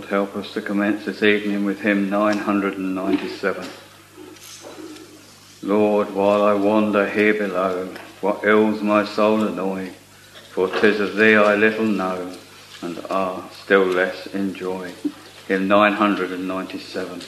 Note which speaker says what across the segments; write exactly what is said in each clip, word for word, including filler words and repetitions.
Speaker 1: help us to commence this evening with hymn nine hundred ninety-seven. Lord, while I wander here below, what ills my soul annoy, for 'tis of thee I little know, and ah, still less enjoy. Hymn nine hundred ninety-seven.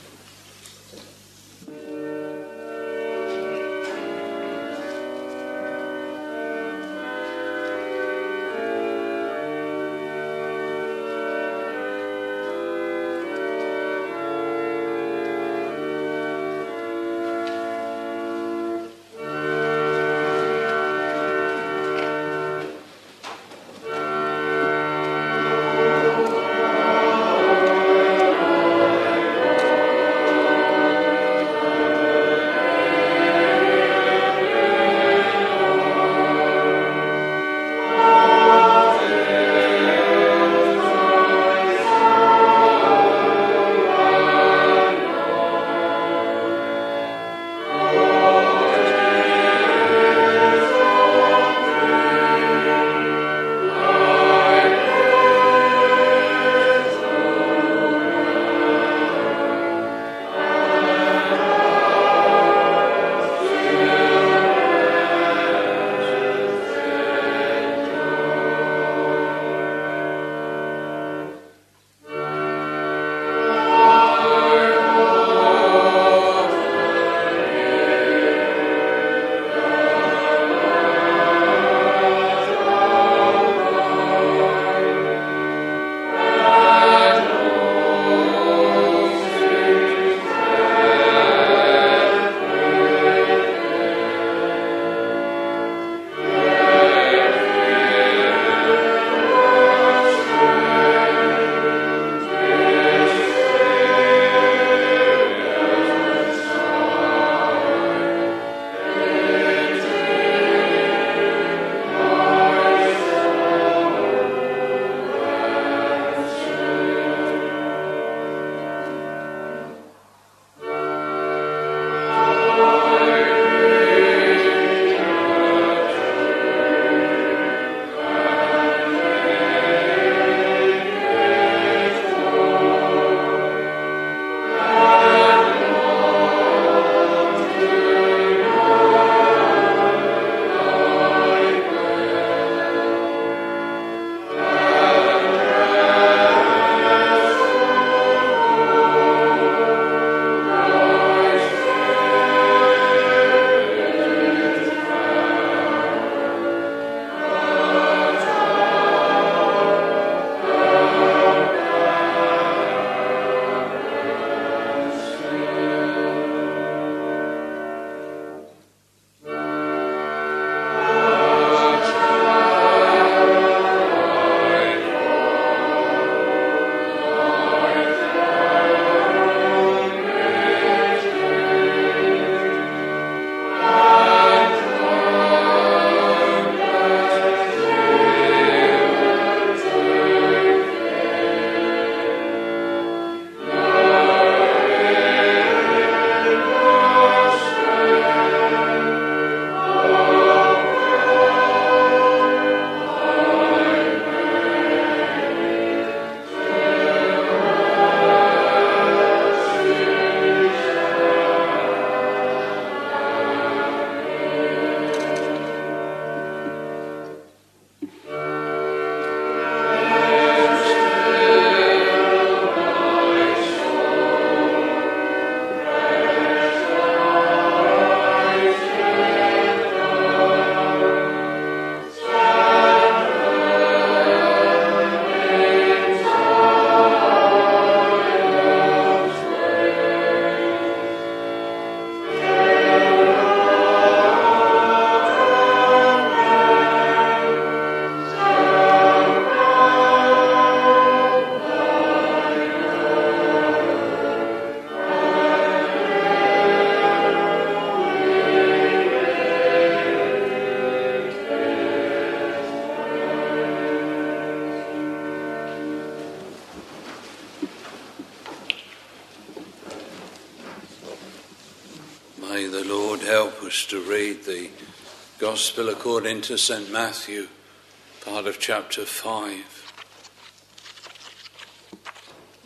Speaker 2: May the Lord help us to read the Gospel according to Saint Matthew, part of chapter five.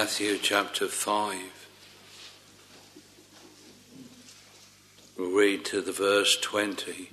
Speaker 2: Matthew chapter five. We'll read to the verse twenty.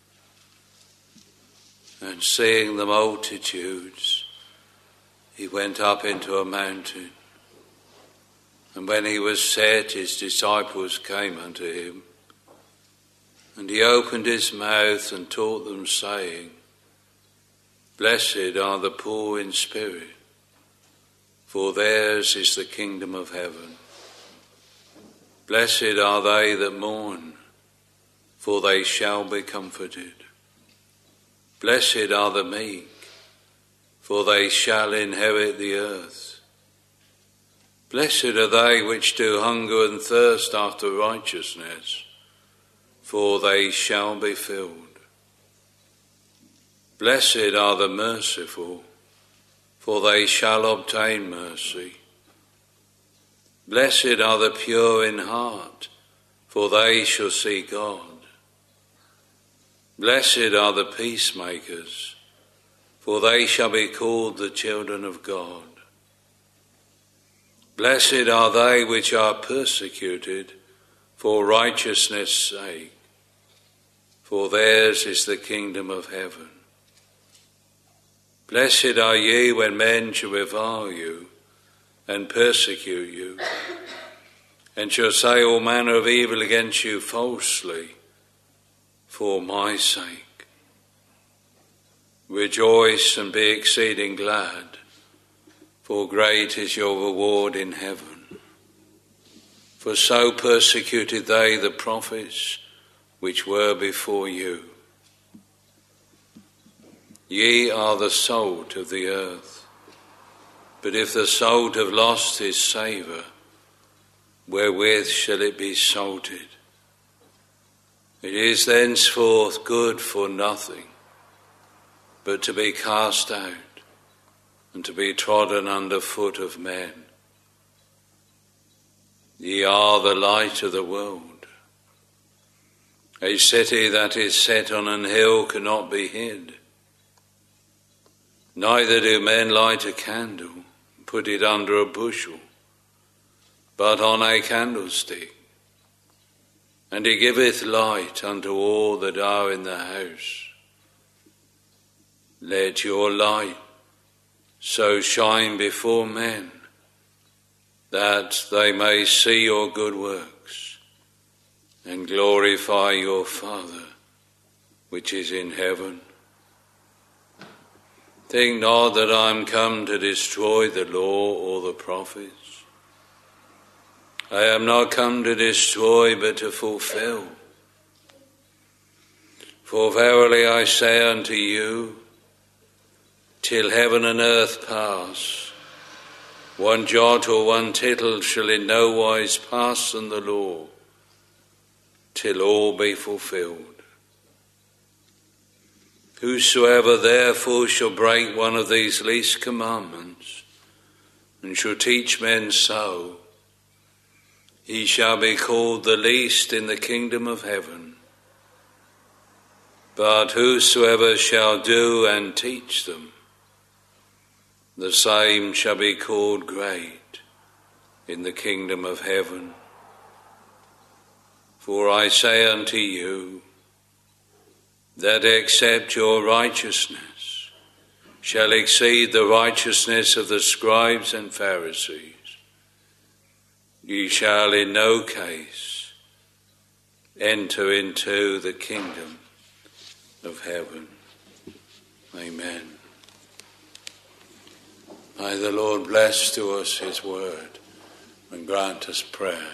Speaker 2: And seeing the multitudes, he went up into a mountain. And when he was set, his disciples came unto him. And he opened his mouth and taught them, saying, Blessed are the poor in spirit, for theirs is the kingdom of heaven. Blessed are they that mourn, for they shall be comforted. Blessed are the meek, for they shall inherit the earth. Blessed are they which do hunger and thirst after righteousness, for they shall be filled. Blessed are the merciful, for they shall obtain mercy. Blessed are the pure in heart, for they shall see God. Blessed are the peacemakers, for they shall be called the children of God. Blessed are they which are persecuted for righteousness' sake, for theirs is the kingdom of heaven. Blessed are ye when men shall revile you and persecute you, and shall say all manner of evil against you falsely, for my sake. Rejoice and be exceeding glad, for great is your reward in heaven. For so persecuted they the prophets which were before you. Ye are the salt of the earth, but if the salt have lost his savour, wherewith shall it be salted? It is thenceforth good for nothing, but to be cast out, and to be trodden under foot of men. Ye are the light of the world. A city that is set on an hill cannot be hid. Neither do men light a candle, and put it under a bushel, but on a candlestick, and he giveth light unto all that are in the house. Let your light so shine before men, that they may see your good works, and glorify your Father which is in heaven. Think not that I am come to destroy the law or the prophets. I am not come to destroy, but to fulfill. For verily I say unto you, till heaven and earth pass, one jot or one tittle shall in no wise pass from the law, till all be fulfilled. Whosoever therefore shall break one of these least commandments, and shall teach men so, he shall be called the least in the kingdom of heaven. But whosoever shall do and teach them, the same shall be called great in the kingdom of heaven. For I say unto you, that except your righteousness shall exceed the righteousness of the scribes and Pharisees, ye shall in no case enter into the kingdom of heaven. Amen. May the Lord bless to us his word and grant us prayer.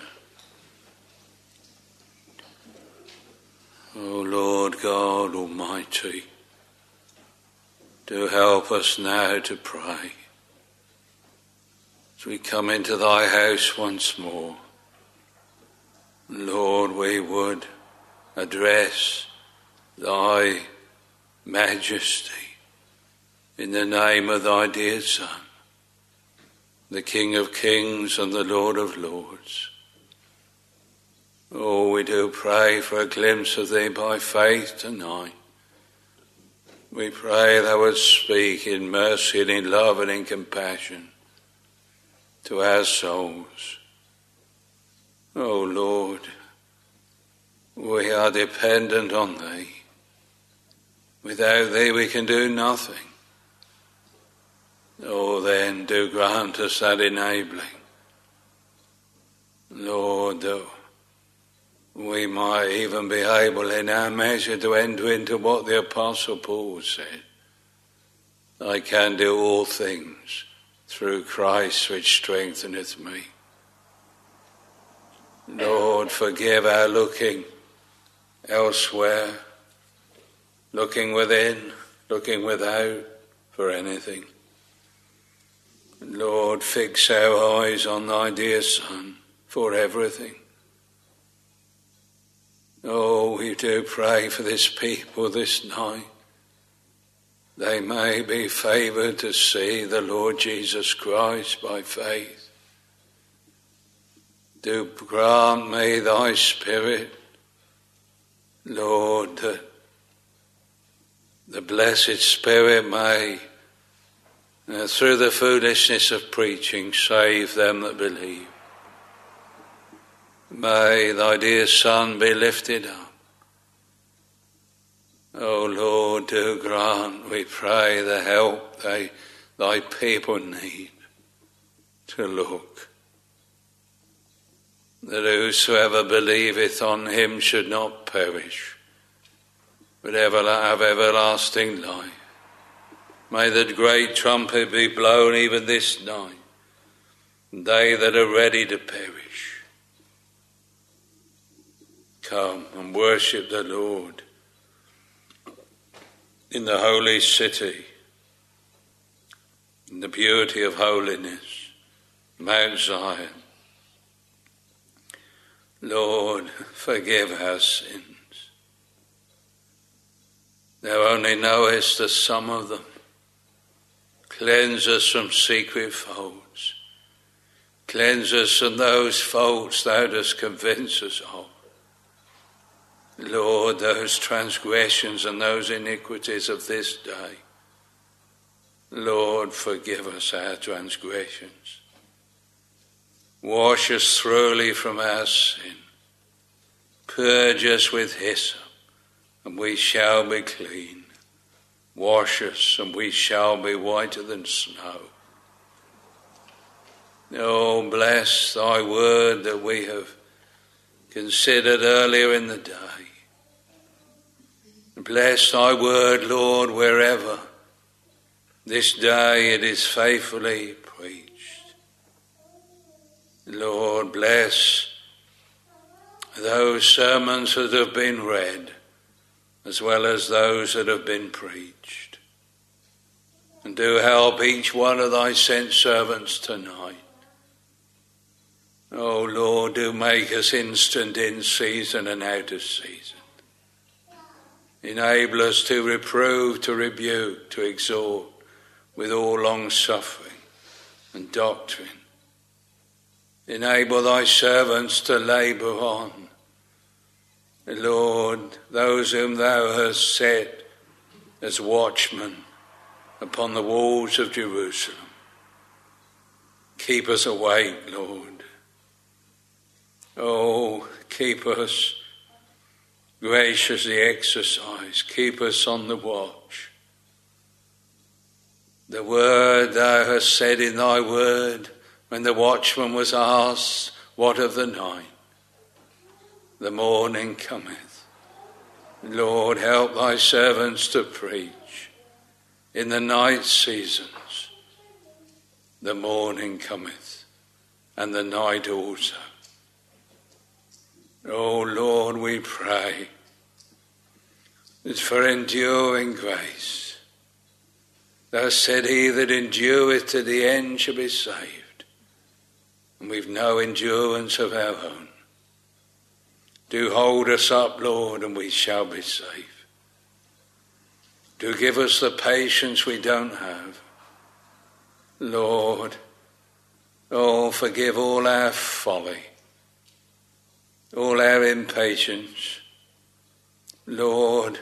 Speaker 2: O Lord God Almighty, do help us now to pray as we come into thy house once more. Lord, we would address thy majesty in the name of thy dear Son, the King of kings and the Lord of lords. Oh, we do pray for a glimpse of thee by faith tonight. We pray thou wouldst speak in mercy and in love and in compassion. to our souls. O Lord, we are dependent on Thee. Without Thee we can do nothing. Oh, then do grant us that enabling. Lord, that we might even be able in our measure to enter into what the Apostle Paul said. I can do all things through Christ which strengtheneth me. Lord, forgive our looking elsewhere, looking within, looking without for anything. Lord, fix our eyes on Thy dear Son for everything. Oh, we do pray for this people this night. They may be favoured to see the Lord Jesus Christ by faith. Do grant me Thy Spirit, Lord, that the blessed Spirit may, uh, through the foolishness of preaching, save them that believe. May Thy dear Son be lifted up. O Lord, do grant, we pray, the help they, Thy people need to look, that whosoever believeth on Him should not perish, but ever have everlasting life. May the great trumpet be blown even this night, and they that are ready to perish come and worship the Lord in the holy city, in the beauty of holiness, Mount Zion. Lord, forgive our sins. Thou only knowest the sum of them. Cleanse us from secret faults. Cleanse us from those faults Thou dost convince us of. Lord, those transgressions and those iniquities of this day. Lord, forgive us our transgressions. Wash us thoroughly from our sin. Purge us with hyssop, and we shall be clean. Wash us, and we shall be whiter than snow. Oh, bless Thy word that we have considered earlier in the day. Bless Thy word, Lord, wherever this day it is faithfully preached. Lord, bless those sermons that have been read, as well as those that have been preached. And do help each one of Thy sent servants tonight. Oh Lord, do make us instant in season and out of season. Enable us to reprove, to rebuke, to exhort with all long suffering and doctrine. Enable Thy servants to labour on. Lord, those whom Thou hast set as watchmen upon the walls of Jerusalem, keep us awake, Lord. Oh, keep us graciously exercised. Keep us on the watch. The word Thou hast said in Thy word, when the watchman was asked, what of the night? The morning cometh. Lord, help Thy servants to preach. In the night seasons, the morning cometh, and the night also. Oh Lord, we pray that for enduring grace. Thou said, he that endureth to the end shall be saved. And we've no endurance of our own. Do hold us up, Lord, and we shall be safe. Do give us the patience we don't have. Lord, oh, forgive all our folly, all our impatience. Lord,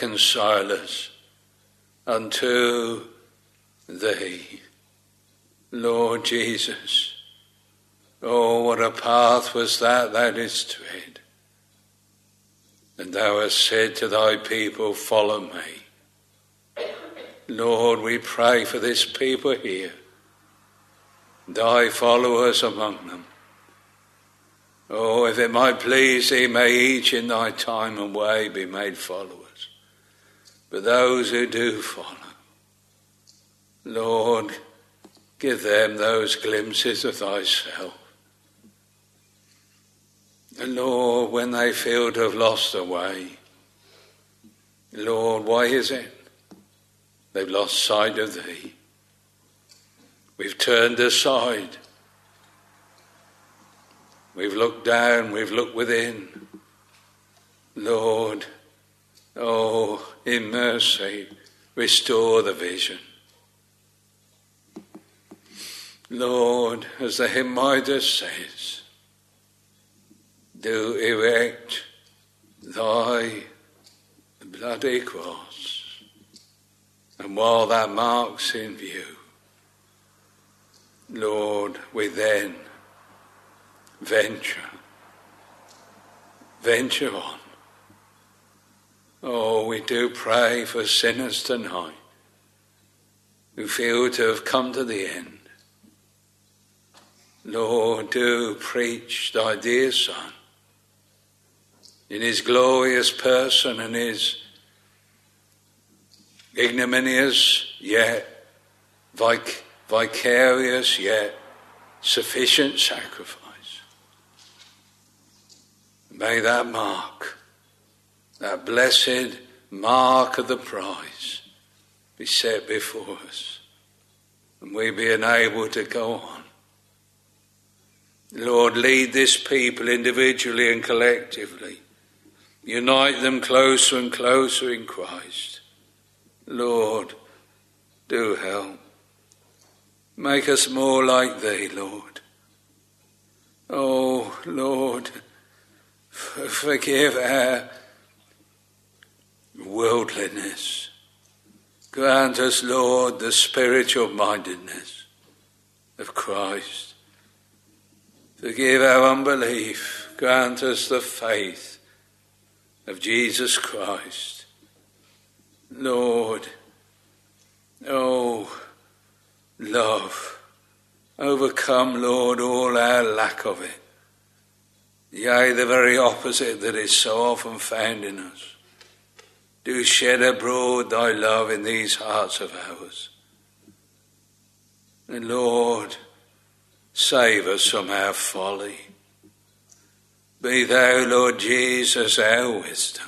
Speaker 2: reconcile us unto Thee. Lord Jesus, oh, what a path was that thou didst tread. And thou hast said to thy people, follow me. Lord, we pray for this people here, thy followers among them. Oh, if it might please thee, may each in thy time and way be made followers. But those who do follow, Lord, give them those glimpses of thyself. And Lord, when they feel to have lost their way, Lord, why is it? They've lost sight of thee. We've turned aside. We've looked down, we've looked within. Lord, oh, in mercy, restore the vision. Lord, as the hymn writer says, do erect thy bloody cross. And while that mark's in view, Lord, we then venture, venture on. Oh, we do pray for sinners tonight who feel to have come to the end. Lord, do preach thy dear Son in his glorious person and his ignominious yet vic- vicarious yet sufficient sacrifice. May that mark, that blessed mark of the prize, be set before us, and we be enabled to go on. Lord, lead this people individually and collectively. Unite them closer and closer in Christ. Lord, do help. Make us more like thee, Lord. Oh, Lord, forgive our worldliness. Grant us, Lord, the spiritual mindedness of Christ. Forgive our unbelief. Grant us the faith of Jesus Christ. Lord, oh, love, overcome, Lord, all our lack of it. Yea, the very opposite that is so often found in us. Do shed abroad thy love in these hearts of ours. And Lord, save us from our folly. Be thou, Lord Jesus, our wisdom.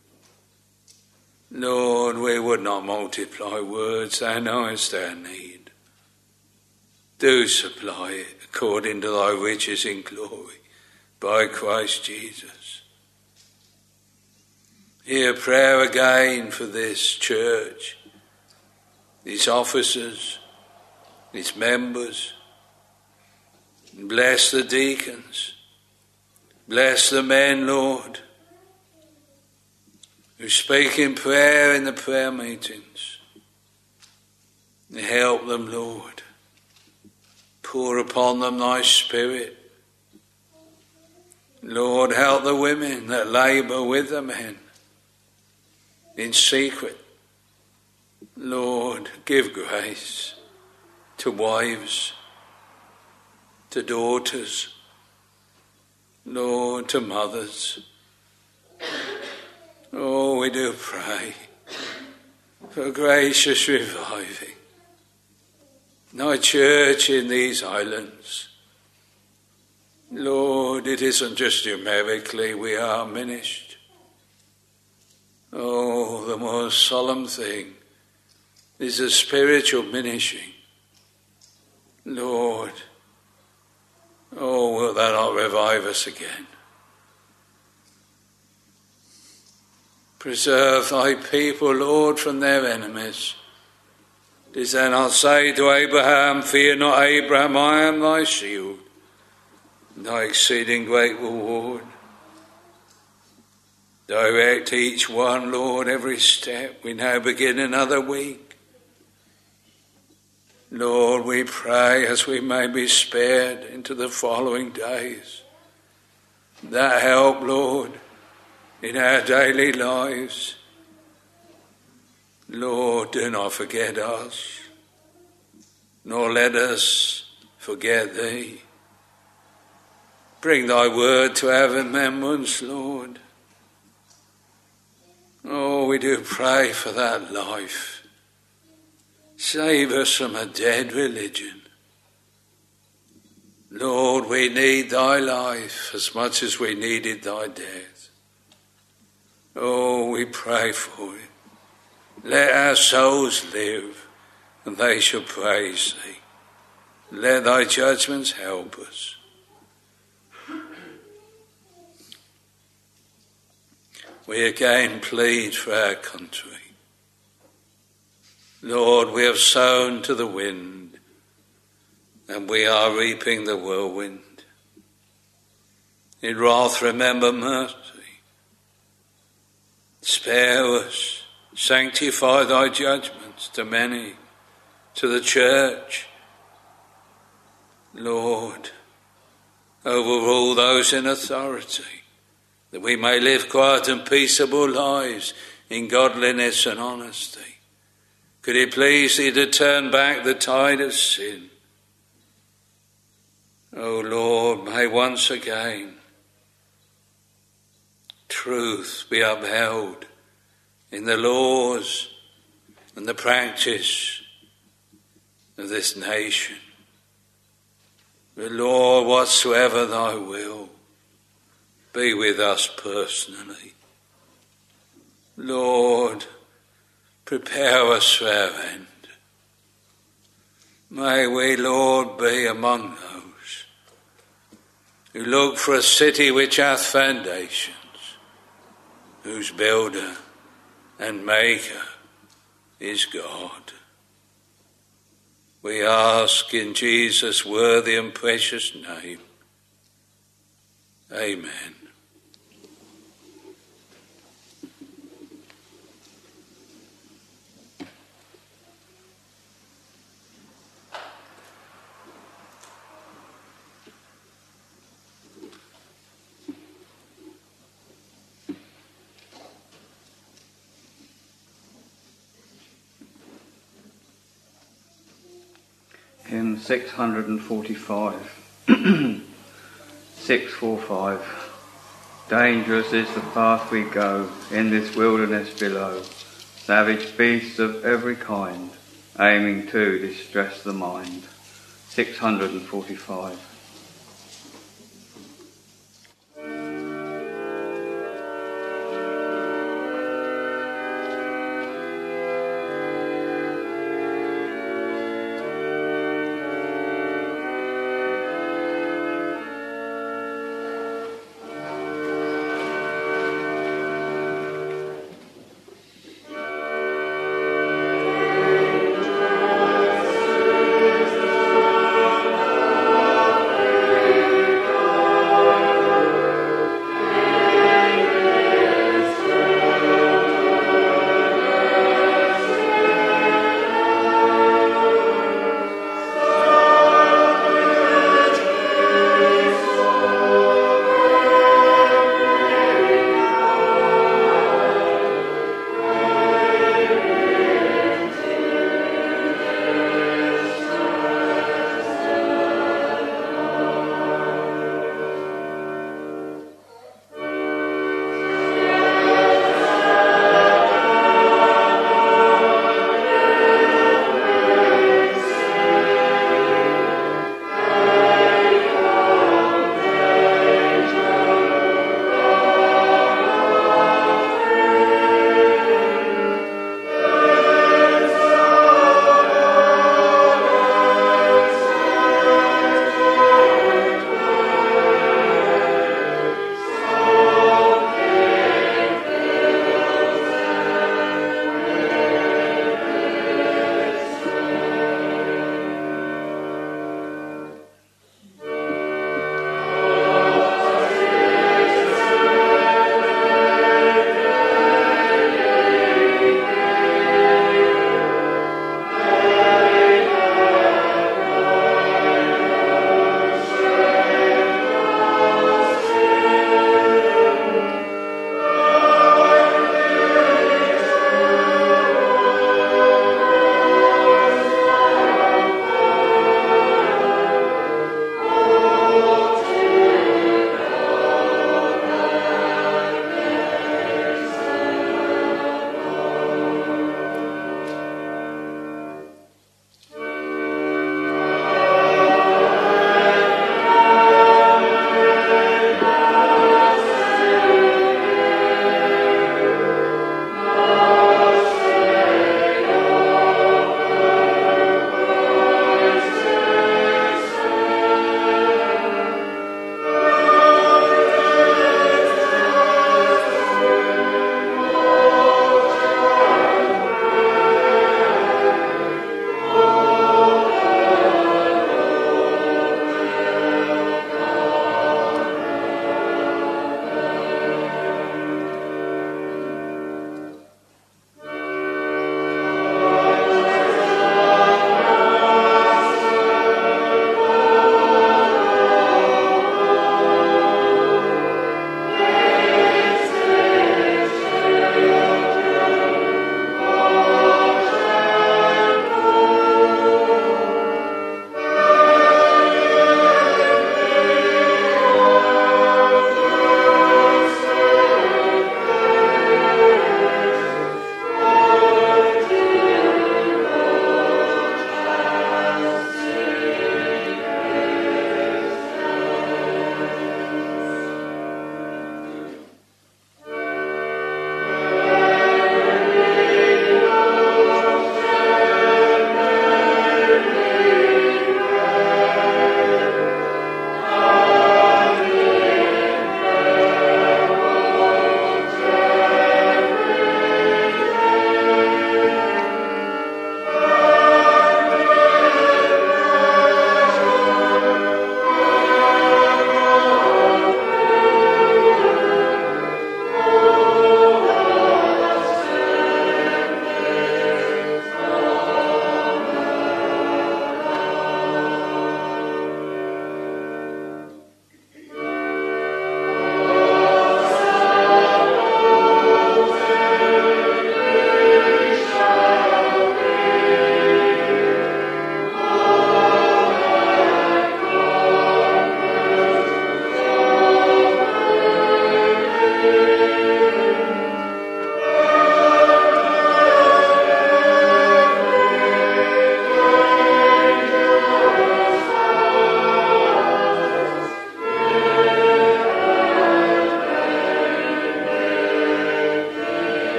Speaker 2: Lord, we would not multiply words, thou knowest our need. Do supply it according to thy riches in glory by Christ Jesus. Hear prayer again for this church, its officers, its members. Bless the deacons. Bless the men, Lord, who speak in prayer in the prayer meetings. Help them, Lord. Pour upon them thy Spirit. Lord, help the women that labour with the men in secret. Lord, give grace to wives, to daughters, Lord, to mothers. Oh, we do pray for gracious reviving thy church in these islands. Lord, it isn't just numerically we are diminished. Oh, the most solemn thing is a spiritual diminishing. Lord, oh, wilt thou not revive us again? Preserve thy people, Lord, from their enemies. Didst thou not say to Abraham, fear not, Abraham, I am thy shield, thy exceeding great reward. Direct each one, Lord, every step. We now begin another week. Lord, we pray as we may be spared into the following days, that help, Lord, in our daily lives. Lord, do not forget us, nor let us forget thee. Bring thy word to our remembrance, Lord. Oh, we do pray for that life. Save us from a dead religion. Lord, we need thy life as much as we needed thy death. Oh, we pray for it. Let our souls live, and they shall praise thee. Let thy judgments help us. We again plead for our country. Lord, we have sown to the wind, and we are reaping the whirlwind. In wrath remember mercy. Spare us, sanctify thy judgments to many, to the church. Lord, overrule those in authority, that we may live quiet and peaceable lives in godliness and honesty. Could it please thee to turn back the tide of sin? O Lord, may once again truth be upheld in the laws and the practice of this nation. But Lord, whatsoever thy will, be with us personally. Lord, prepare us for our end. May we, Lord, be among those who look for a city which hath foundations, whose builder and maker is God. We ask in Jesus' worthy and precious name. Amen.
Speaker 1: Hymn six hundred forty-five. six forty-five. Dangerous is the path we go in this wilderness below, savage beasts of every kind, aiming to distress the mind. six hundred forty-five.
Speaker 3: Thank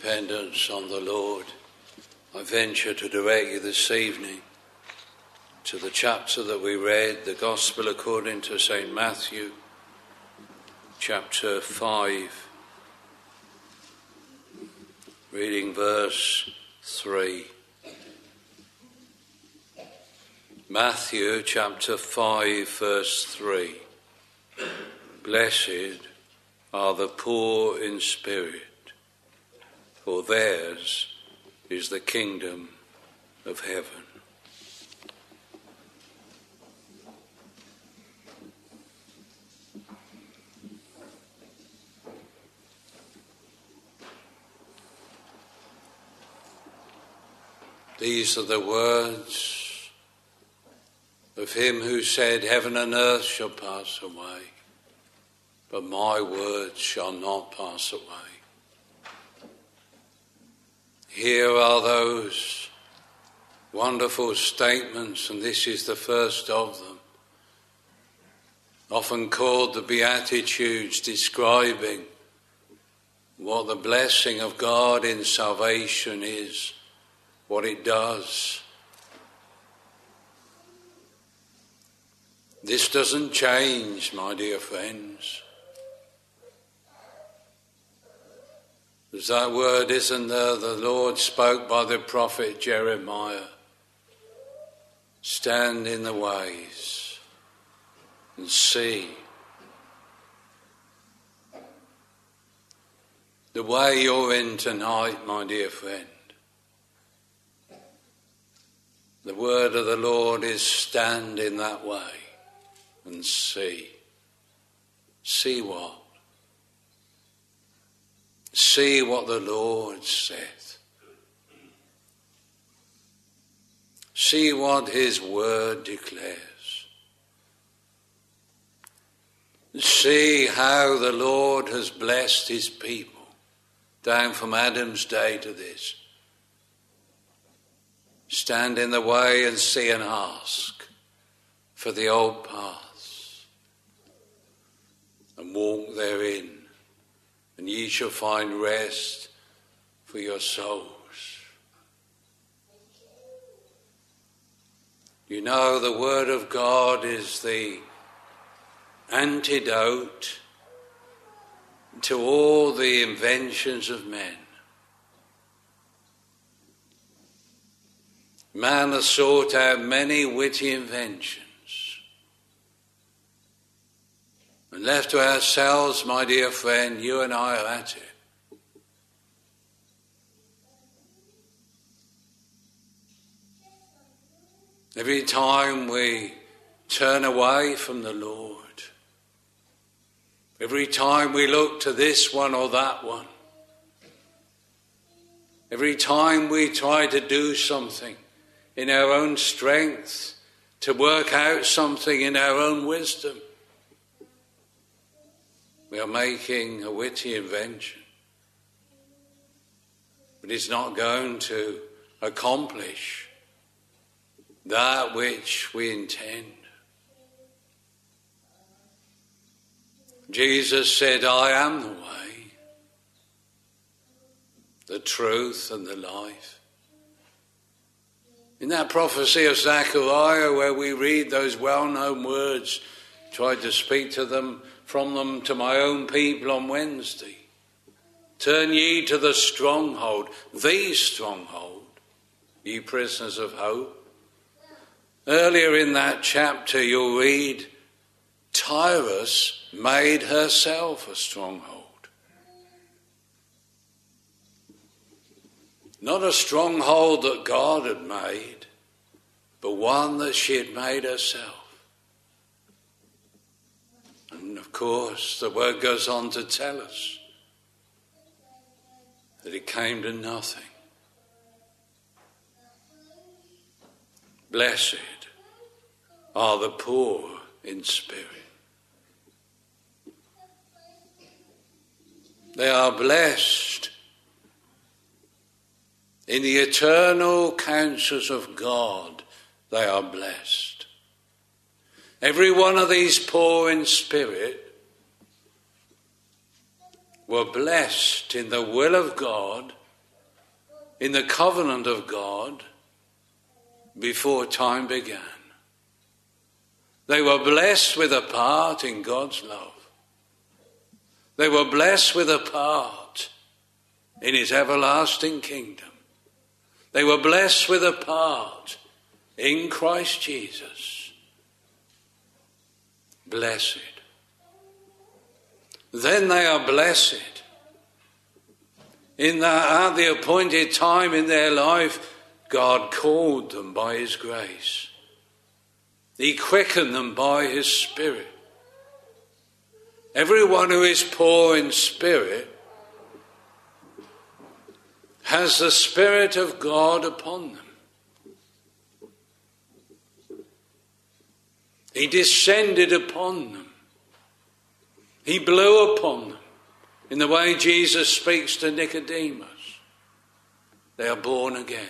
Speaker 2: dependence on the Lord, I venture to direct you this evening to the chapter that we read, the Gospel according to Saint Matthew, chapter five, reading verse three. Matthew chapter five, verse three. Blessed are the poor in spirit, for theirs is the kingdom of heaven. These are the words of him who said, heaven and earth shall pass away, but my words shall not pass away. Here are those wonderful statements, and this is the first of them, often called the Beatitudes, describing what the blessing of God in salvation is, what it does. This doesn't change, my dear friends. There's that word, isn't there, the Lord spoke by the prophet Jeremiah. Stand in the ways and see. The way you're in tonight, my dear friend, the word of the Lord is stand in that way and see. See what? See what the Lord saith. See what his word declares. See how the Lord has blessed his people down from Adam's day to this. Stand in the way and see and ask for the old paths and walk therein, and ye shall find rest for your souls. You know, the Word of God is the antidote to all the inventions of men. Man has sought out many witty inventions. And left to ourselves, my dear friend, you and I are at it. Every time we turn away from the Lord, every time we look to this one or that one, every time we try to do something in our own strength, to work out something in our own wisdom, we are making a witty invention. But it's not going to accomplish that which we intend. Jesus said, I am the way, the truth and the life. In that prophecy of Zechariah, where we read those well-known words, tried to speak to them from them to my own people on Wednesday. Turn ye to the stronghold, the stronghold, ye prisoners of hope. Earlier in that chapter you'll read, Tyrus made herself a stronghold. Not a stronghold that God had made, but one that she had made herself. And of course, the word goes on to tell us that it came to nothing. Blessed are the poor in spirit. They are blessed in the eternal counsels of God. They are blessed. Every one of these poor in spirit were blessed in the will of God in the covenant of God before time began. They were blessed with a part in God's love. They were blessed with a part in his everlasting kingdom. They were blessed with a part in Christ Jesus. Blessed. Then they are blessed in that at the appointed time in their life, God called them by his grace. He quickened them by his Spirit. Everyone who is poor in spirit has the Spirit of God upon them. He descended upon them. He blew upon them in the way Jesus speaks to Nicodemus. They are born again.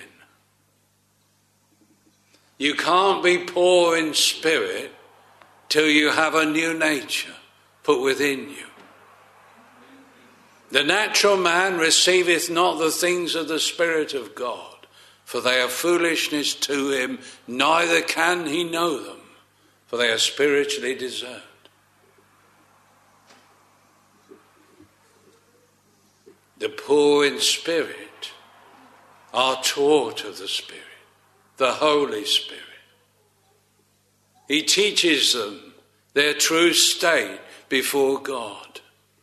Speaker 2: You can't be poor in spirit till you have a new nature put within you. The natural man receiveth not the things of the Spirit of God, for they are foolishness to him, neither can he know them, for they are spiritually discerned. The poor in spirit are taught of the Spirit, the Holy Spirit. He teaches them their true state before God.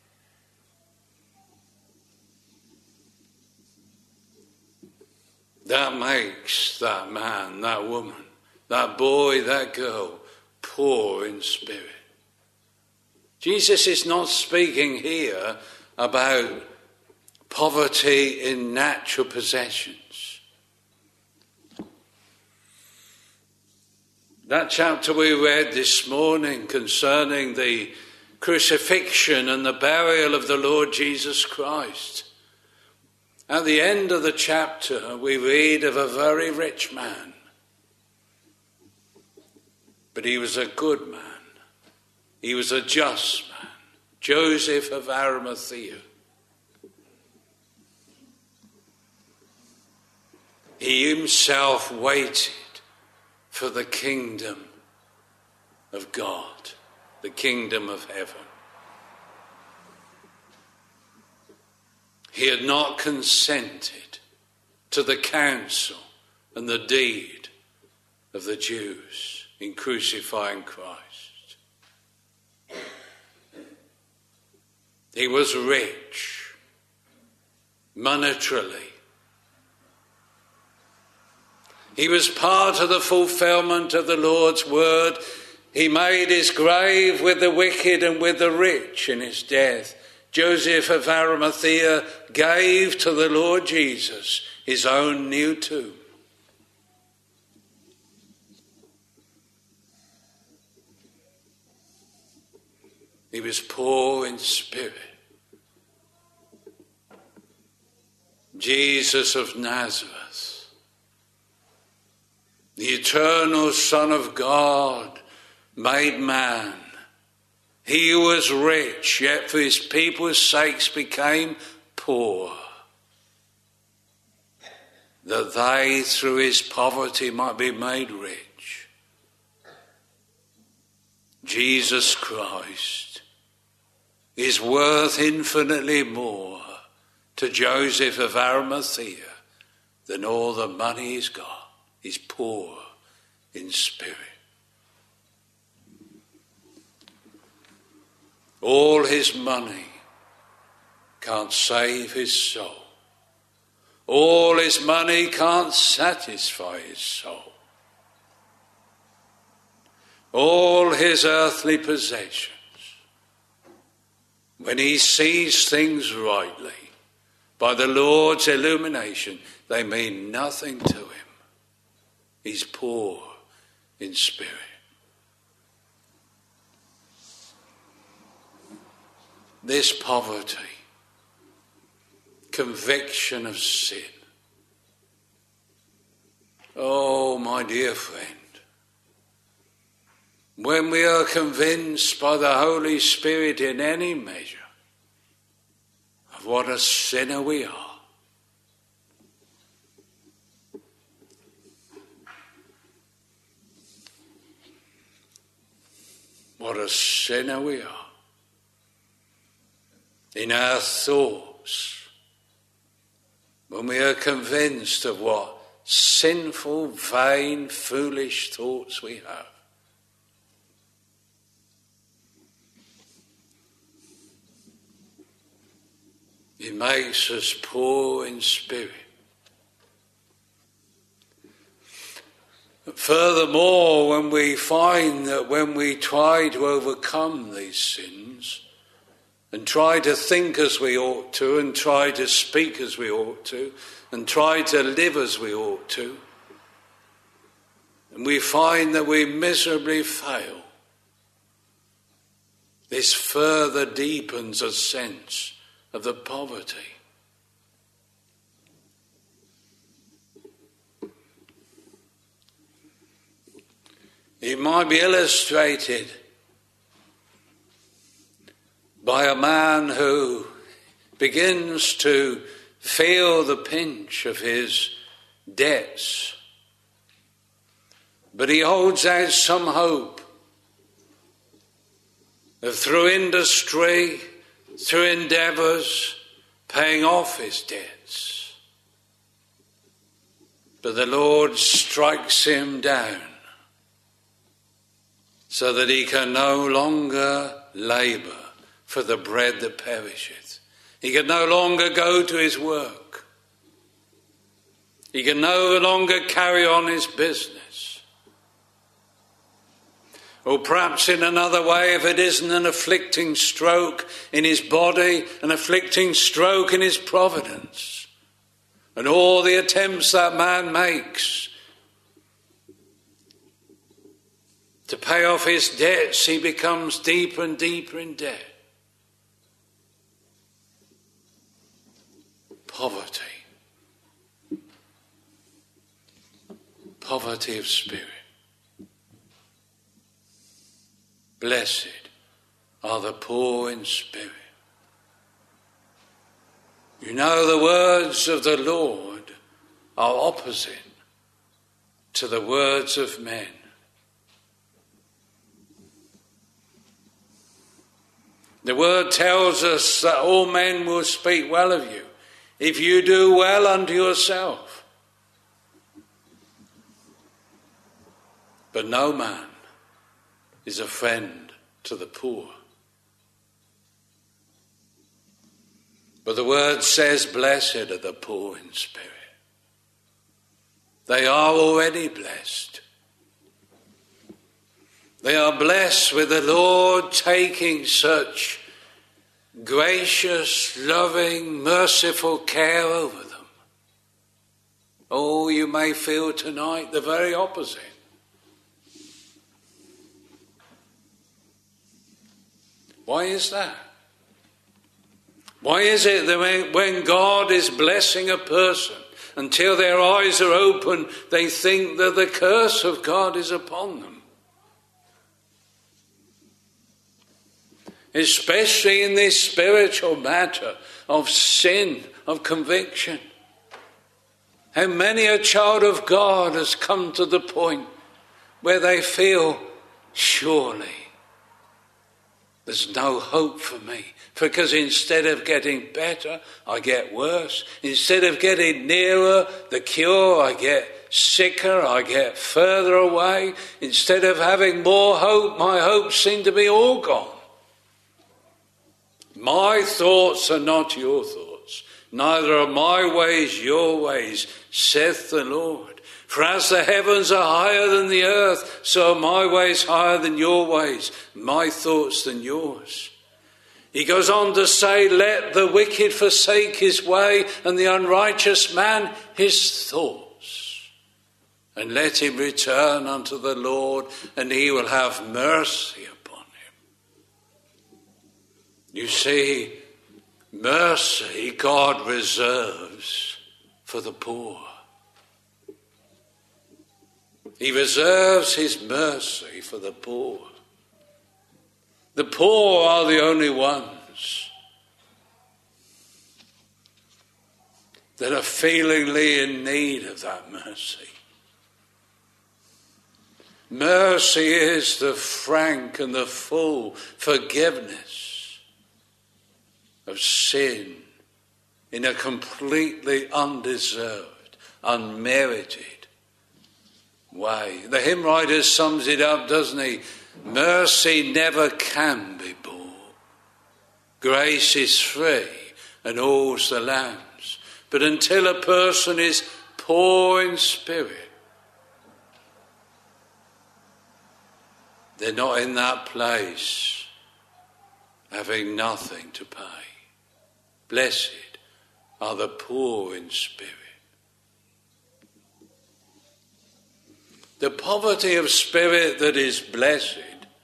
Speaker 2: That makes that man, that woman, that boy, that girl, poor in spirit. Jesus is not speaking here about poverty in natural possessions. That chapter we read this morning concerning the crucifixion and the burial of the Lord Jesus Christ. At the end of the chapter, we read of a very rich man. But he was a good man. He was a just man. Joseph of Arimathea. He himself waited for the kingdom of God, the kingdom of heaven. He had not consented to the counsel and the deed of the Jews in crucifying Christ. He was rich, monetarily. He was part of the fulfillment of the Lord's word. He made his grave with the wicked and with the rich in his death. Joseph of Arimathea gave to the Lord Jesus his own new tomb. He was poor in spirit. Jesus of Nazareth, the eternal Son of God, made man. He was rich, yet for his people's sakes became poor, that they through his poverty might be made rich. Jesus Christ is worth infinitely more to Joseph of Arimathea than all the money he's got. He's poor in spirit. All his money can't save his soul. All his money can't satisfy his soul. All his earthly possessions, when he sees things rightly, by the Lord's illumination, they mean nothing to him. He's poor in spirit. This poverty, conviction of sin. Oh, my dear friend, when we are convinced by the Holy Spirit in any measure of what a sinner we are, what a sinner we are. In our thoughts, when we are convinced of what sinful, vain, foolish thoughts we have. It makes us poor in spirit. Furthermore, when we find that when we try to overcome these sins and try to think as we ought to and try to speak as we ought to and try to live as we ought to, and we find that we miserably fail, this further deepens a sense of the poverty. It might be illustrated by a man who begins to feel the pinch of his debts, but he holds out some hope of through industry, through endeavours, paying off his debts. But the Lord strikes him down so that he can no longer labour for the bread that perisheth. He can no longer go to his work. He can no longer carry on his business. Or perhaps in another way, if it isn't an afflicting stroke in his body, an afflicting stroke in his providence. And all the attempts that man makes to pay off his debts, he becomes deeper and deeper in debt. Poverty. Poverty of spirit. Blessed are the poor in spirit. You know, the words of the Lord are opposite to the words of men. The word tells us that all men will speak well of you if you do well unto yourself. But no man is a friend to the poor. But the word says, blessed are the poor in spirit. They are already blessed. They are blessed with the Lord taking such gracious, loving, merciful care over them. Oh, you may feel tonight the very opposite. Why is that? Why is it that when God is blessing a person, until their eyes are open, they think that the curse of God is upon them? Especially in this spiritual matter of sin, of conviction. How many a child of God has come to the point where they feel, surely there's no hope for me, because instead of getting better, I get worse. Instead of getting nearer the cure, I get sicker, I get further away. Instead of having more hope, my hopes seem to be all gone. My thoughts are not your thoughts, neither are my ways your ways, saith the Lord. For as the heavens are higher than the earth, so are my ways higher than your ways, my thoughts than yours. He goes on to say, let the wicked forsake his way, and the unrighteous man his thoughts. And let him return unto the Lord, and he will have mercy upon him. You see, mercy God reserves for the poor. He reserves his mercy for the poor. The poor are the only ones that are feelingly in need of that mercy. Mercy is the frank and the full forgiveness of sin in a completely undeserved, unmerited way. The hymn writer sums it up, doesn't he? Mercy never can be bought. Grace is free and all's the lamb's. But until a person is poor in spirit, they're not in that place, having nothing to pay. Blessed are the poor in spirit. The poverty of spirit that is blessed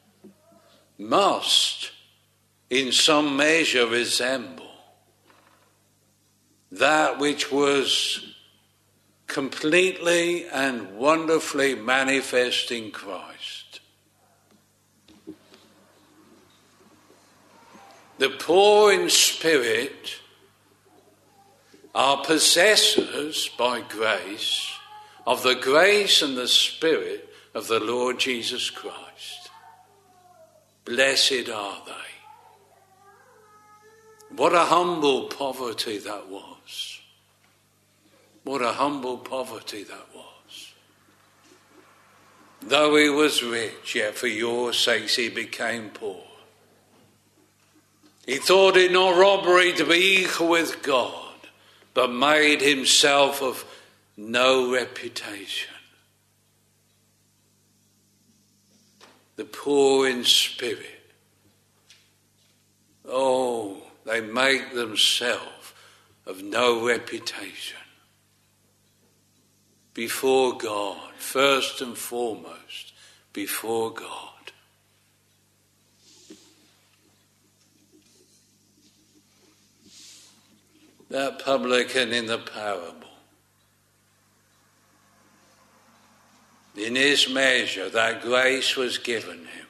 Speaker 2: must, in some measure, resemble that which was completely and wonderfully manifest in Christ. The poor in spirit are possessors by grace of the grace and the Spirit of the Lord Jesus Christ. Blessed are they. What a humble poverty that was. What a humble poverty that was. Though he was rich, yet for your sakes he became poor. He thought it not robbery to be equal with God, but made himself of no reputation. The poor in spirit, oh, they make themselves of no reputation before God, first and foremost, before God. That publican in the parable, in his measure, that grace was given him.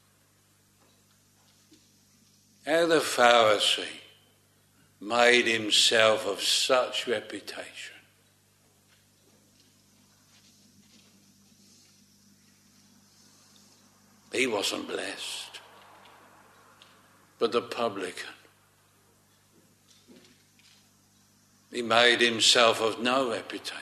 Speaker 2: How the Pharisee made himself of such reputation. He wasn't blessed, but the publican. He made himself of no reputation.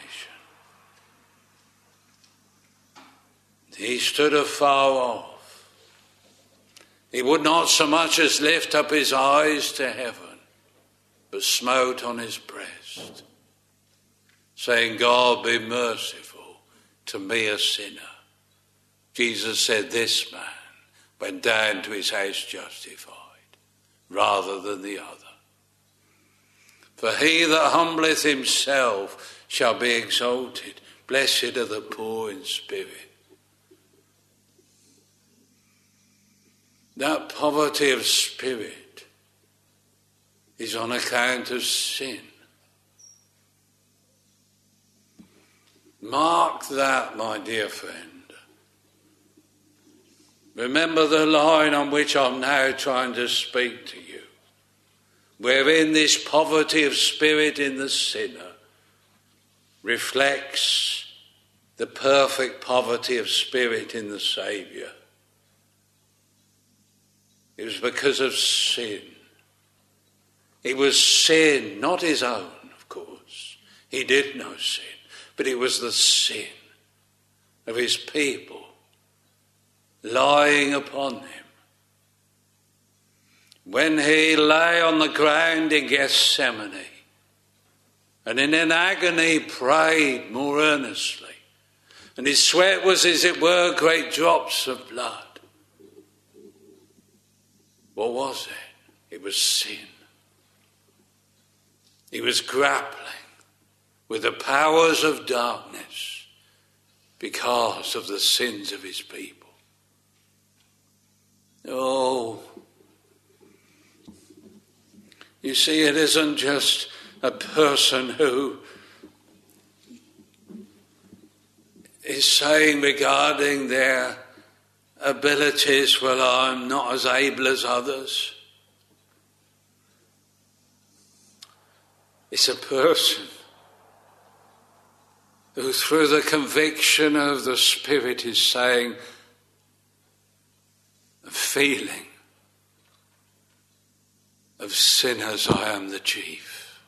Speaker 2: He stood afar off. He would not so much as lift up his eyes to heaven, but smote on his breast, saying, God, be merciful to me, a sinner. Jesus said this man went down to his house justified, rather than the other. For he that humbleth himself shall be exalted. Blessed are the poor in spirit. That poverty of spirit is on account of sin. Mark that, my dear friend. Remember the line on which I'm now trying to speak to you, wherein this poverty of spirit in the sinner reflects the perfect poverty of spirit in the Saviour. It was because of sin. It was sin, not his own, of course. He did know sin, but it was the sin of his people lying upon him. When he lay on the ground in Gethsemane and in an agony prayed more earnestly, and his sweat was, as it were, great drops of blood. What was it? It was sin. He was grappling with the powers of darkness because of the sins of his people. Oh, you see, it isn't just a person who is saying regarding their abilities, well, I'm not as able as others. It's a person who through the conviction of the Spirit is saying, feeling of sinners I am the chief.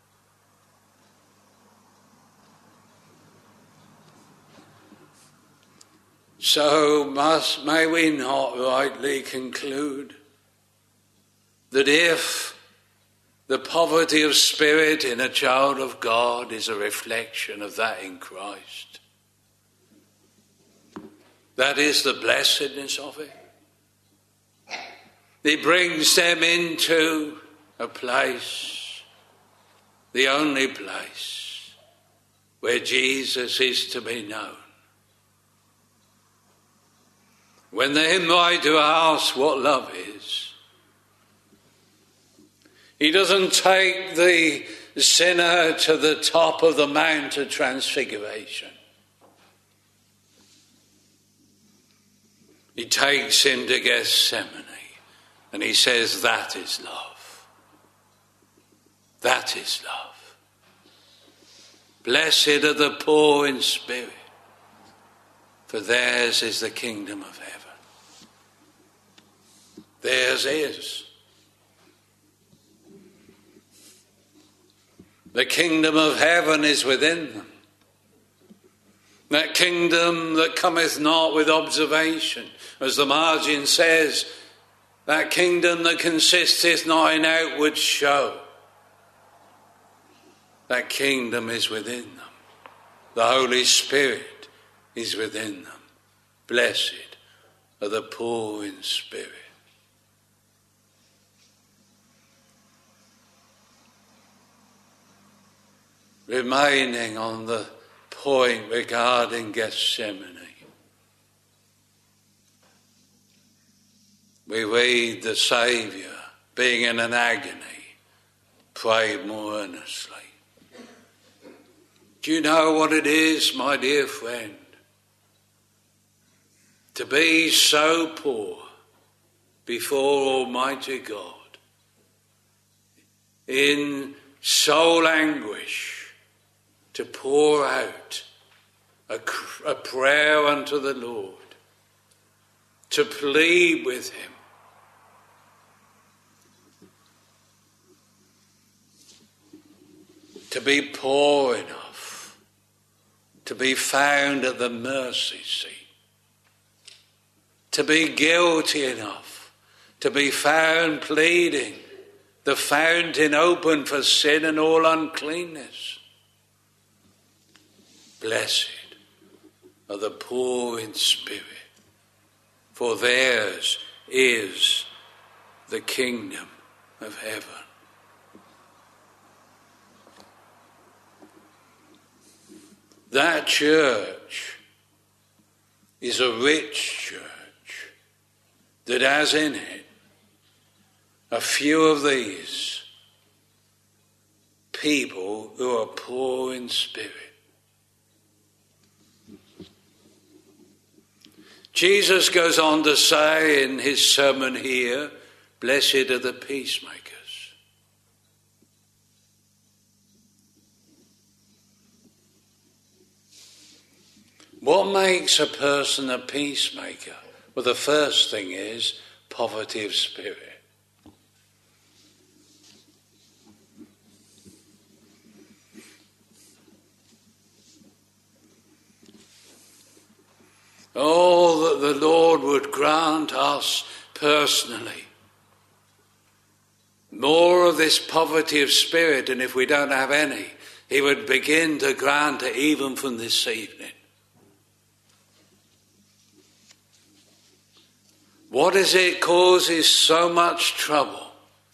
Speaker 2: So must, may we not rightly conclude that if the poverty of spirit in a child of God is a reflection of that in Christ, that is the blessedness of it. It brings them into a place, the only place where Jesus is to be known. When the hymn writer asks what love is, he doesn't take the sinner to the top of the Mount of Transfiguration. He takes him to Gethsemane and he says, that is love. That is love. Blessed are the poor in spirit, for theirs is the kingdom of heaven. Theirs is. The kingdom of heaven is within them. That kingdom that cometh not with observation. As the margin says, that kingdom that consisteth not in outward show. That kingdom is within them. The Holy Spirit is within them. Blessed are the poor in spirit. Remaining on the point regarding Gethsemane, we read the Saviour, being in an agony, prayed more earnestly. Do you know what it is, my dear friend, to be so poor before Almighty God, in soul anguish, to pour out a, a prayer unto the Lord, to plead with him, to be poor enough to be found at the mercy seat, to be guilty enough to be found pleading the fountain open for sin and all uncleanness. Blessed are the poor in spirit, for theirs is the kingdom of heaven. That church is a rich church that has in it a few of these people who are poor in spirit. Jesus goes on to say in his sermon here, blessed are the peacemakers. What makes a person a peacemaker? Well, the first thing is poverty of spirit. Oh, that the Lord would grant us personally more of this poverty of spirit, and if we don't have any, he would begin to grant it even from this evening. What is it causes so much trouble?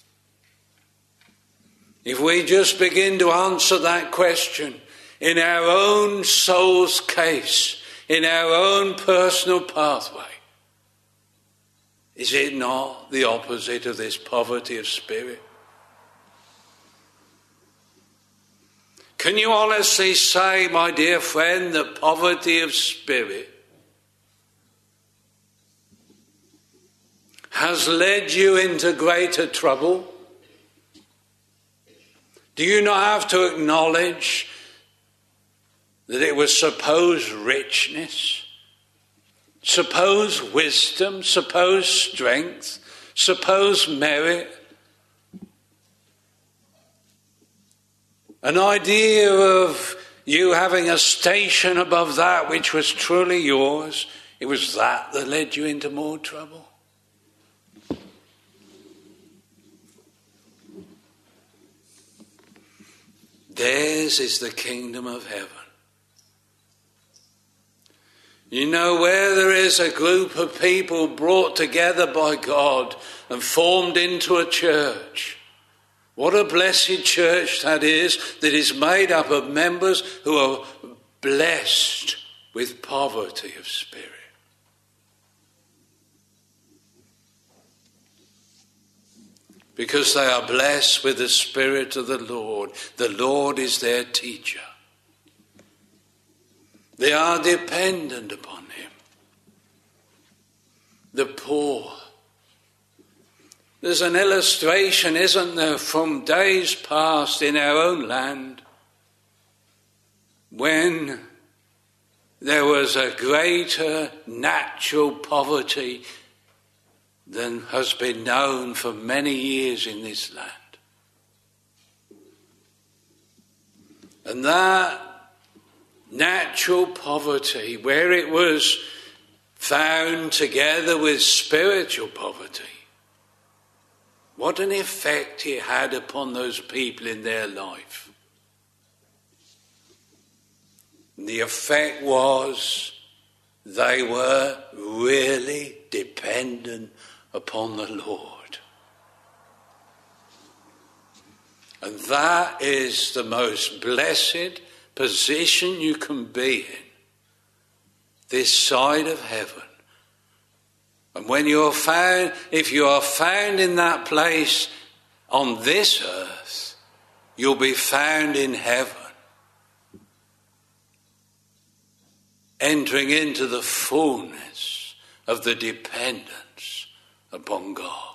Speaker 2: If we just begin to answer that question in our own soul's case, in our own personal pathway, is it not the opposite of this poverty of spirit? Can you honestly say, my dear friend, that poverty of spirit has led you into greater trouble? Do you not have to acknowledge that it was supposed richness, supposed wisdom, supposed strength, supposed merit, an idea of you having a station above that which was truly yours. It was that that led you into more trouble. Theirs is the kingdom of heaven. You know, where there is a group of people brought together by God and formed into a church, what a blessed church that is, that is made up of members who are blessed with poverty of spirit. Because they are blessed with the Spirit of the Lord. The Lord is their teacher. They are dependent upon him. The poor. There's an illustration, isn't there, from days past in our own land when there was a greater natural poverty than has been known for many years in this land. And that natural poverty, where it was found together with spiritual poverty, what an effect it had upon those people in their life. And the effect was they were really dependent upon the Lord. And that is the most blessed position you can be in, this side of heaven. And when you're found, if you are found in that place on this earth, you'll be found in heaven, entering into the fullness of the dependence upon God,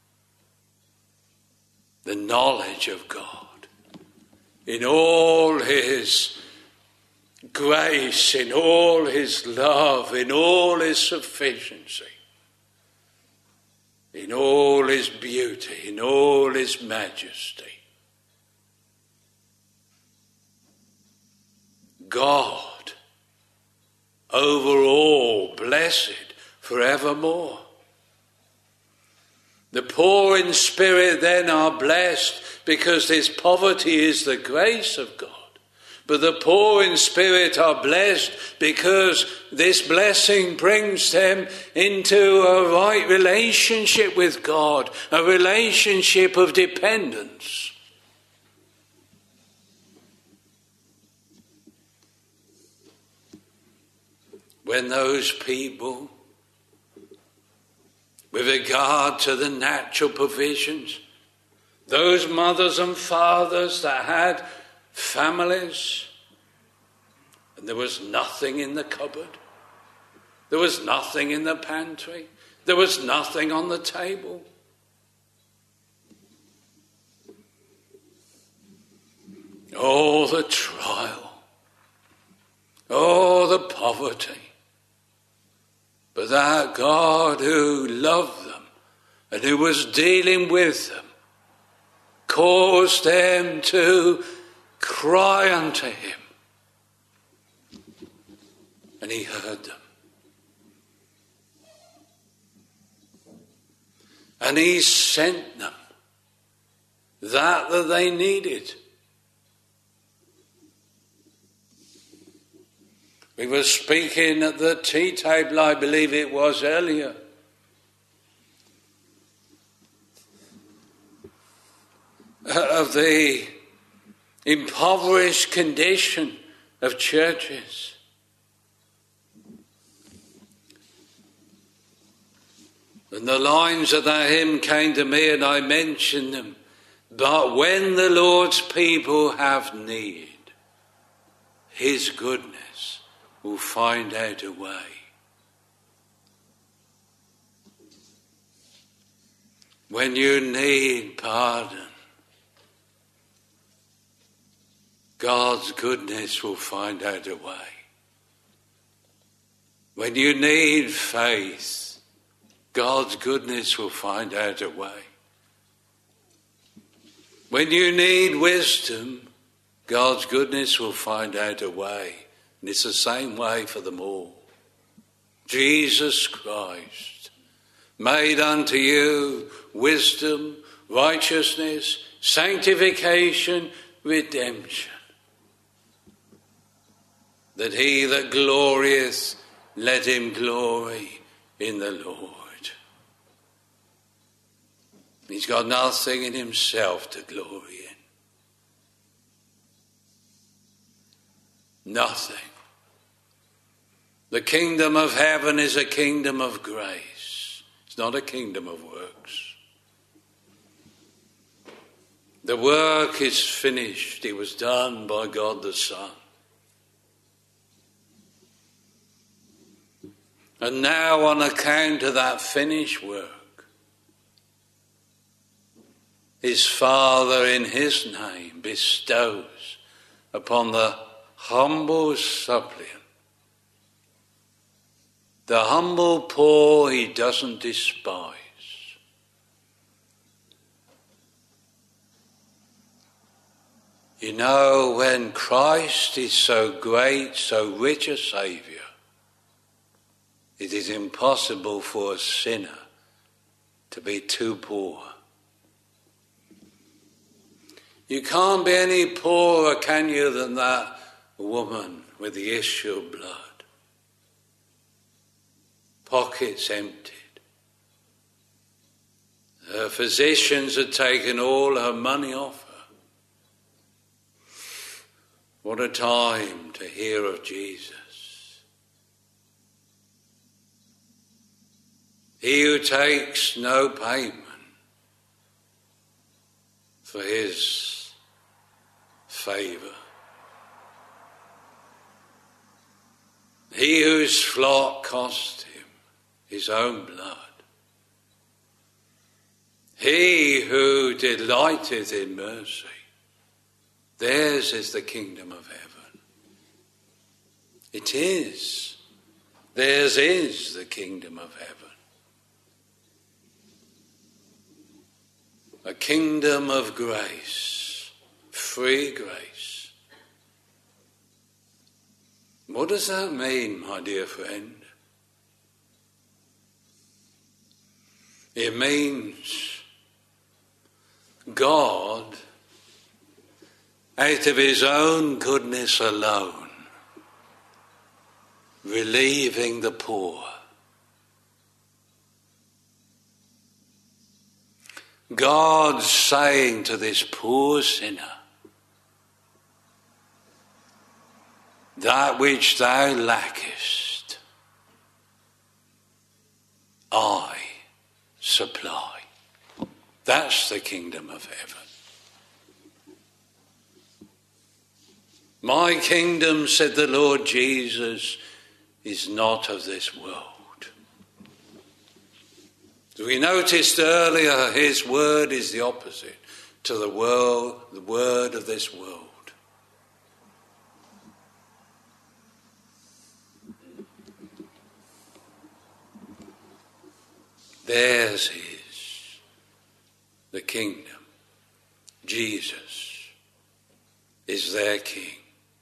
Speaker 2: the knowledge of God, in all his grace, in all his love, in all his sufficiency, in all his beauty, in all his majesty. God, over all, blessed forevermore. The poor in spirit then are blessed because this poverty is the grace of God. But the poor in spirit are blessed because this blessing brings them into a right relationship with God, a relationship of dependence. When those people, with regard to the natural provisions, those mothers and fathers that had families, and there was nothing in the cupboard, there was nothing in the pantry, there was nothing on the table. Oh, the trial, oh, the poverty. But that God who loved them and who was dealing with them caused them to cry unto him. And he heard them. And he sent them that that they needed. We were speaking at the tea table, I believe it was earlier, of the impoverished condition of churches. And the lines of that hymn came to me and I mentioned them. But when the Lord's people have need, his goodness will find out a way. When you need pardon, God's goodness will find out a way. When you need faith, God's goodness will find out a way. When you need wisdom, God's goodness will find out a way. And it's the same way for them all. Jesus Christ made unto you wisdom, righteousness, sanctification, redemption. That he that glorieth, let him glory in the Lord. He's got nothing in himself to glory in. Nothing. The kingdom of heaven is a kingdom of grace. It's not a kingdom of works. The work is finished. It was done by God the Son. And now, on account of that finished work, his Father in his name bestows upon the humble suppliant, the humble poor he doesn't despise. You know, when Christ is so great, so rich a Saviour, it is impossible for a sinner to be too poor. You can't be any poorer, can you, than that woman with the issue of blood. Pockets emptied. Her physicians had taken all her money off her. What a time to hear of Jesus. He who takes no payment for his favour. He whose flock cost him his own blood. He who delighteth in mercy. Theirs is the kingdom of heaven. It is. Theirs is the kingdom of heaven. A kingdom of grace, free grace. What does that mean, my dear friend? It means God, out of his own goodness alone, relieving the poor. God saying to this poor sinner, that which thou lackest, I supply. That's the kingdom of heaven. My kingdom, said the Lord Jesus, is not of this world. We noticed earlier his word is the opposite to the world, the word of this world. Theirs is the kingdom. Jesus is their king.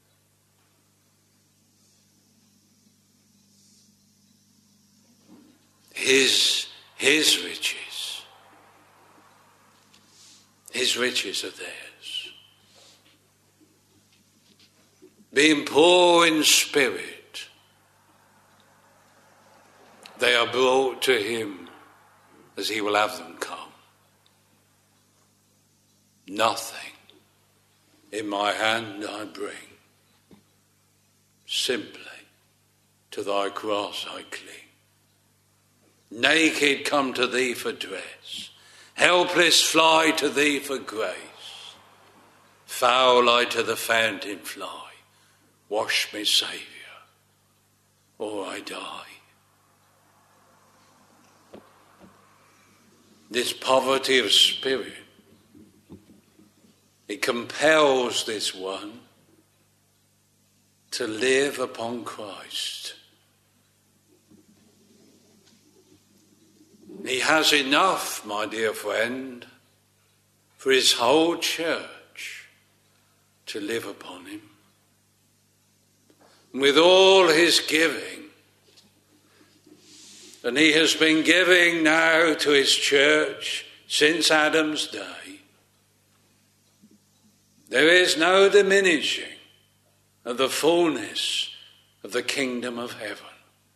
Speaker 2: His His riches, his riches are theirs. Being poor in spirit, they are brought to him as he will have them come. Nothing in my hand I bring, simply to thy cross I cling. Naked come to thee for dress, helpless fly to thee for grace. Foul I to the fountain fly, wash me, Saviour, or I die. This poverty of spirit, it compels this one to live upon Christ. He has enough, my dear friend, for his whole church to live upon him. With all his giving, and he has been giving now to his church since Adam's day, there is no diminishing of the fullness of the kingdom of heaven.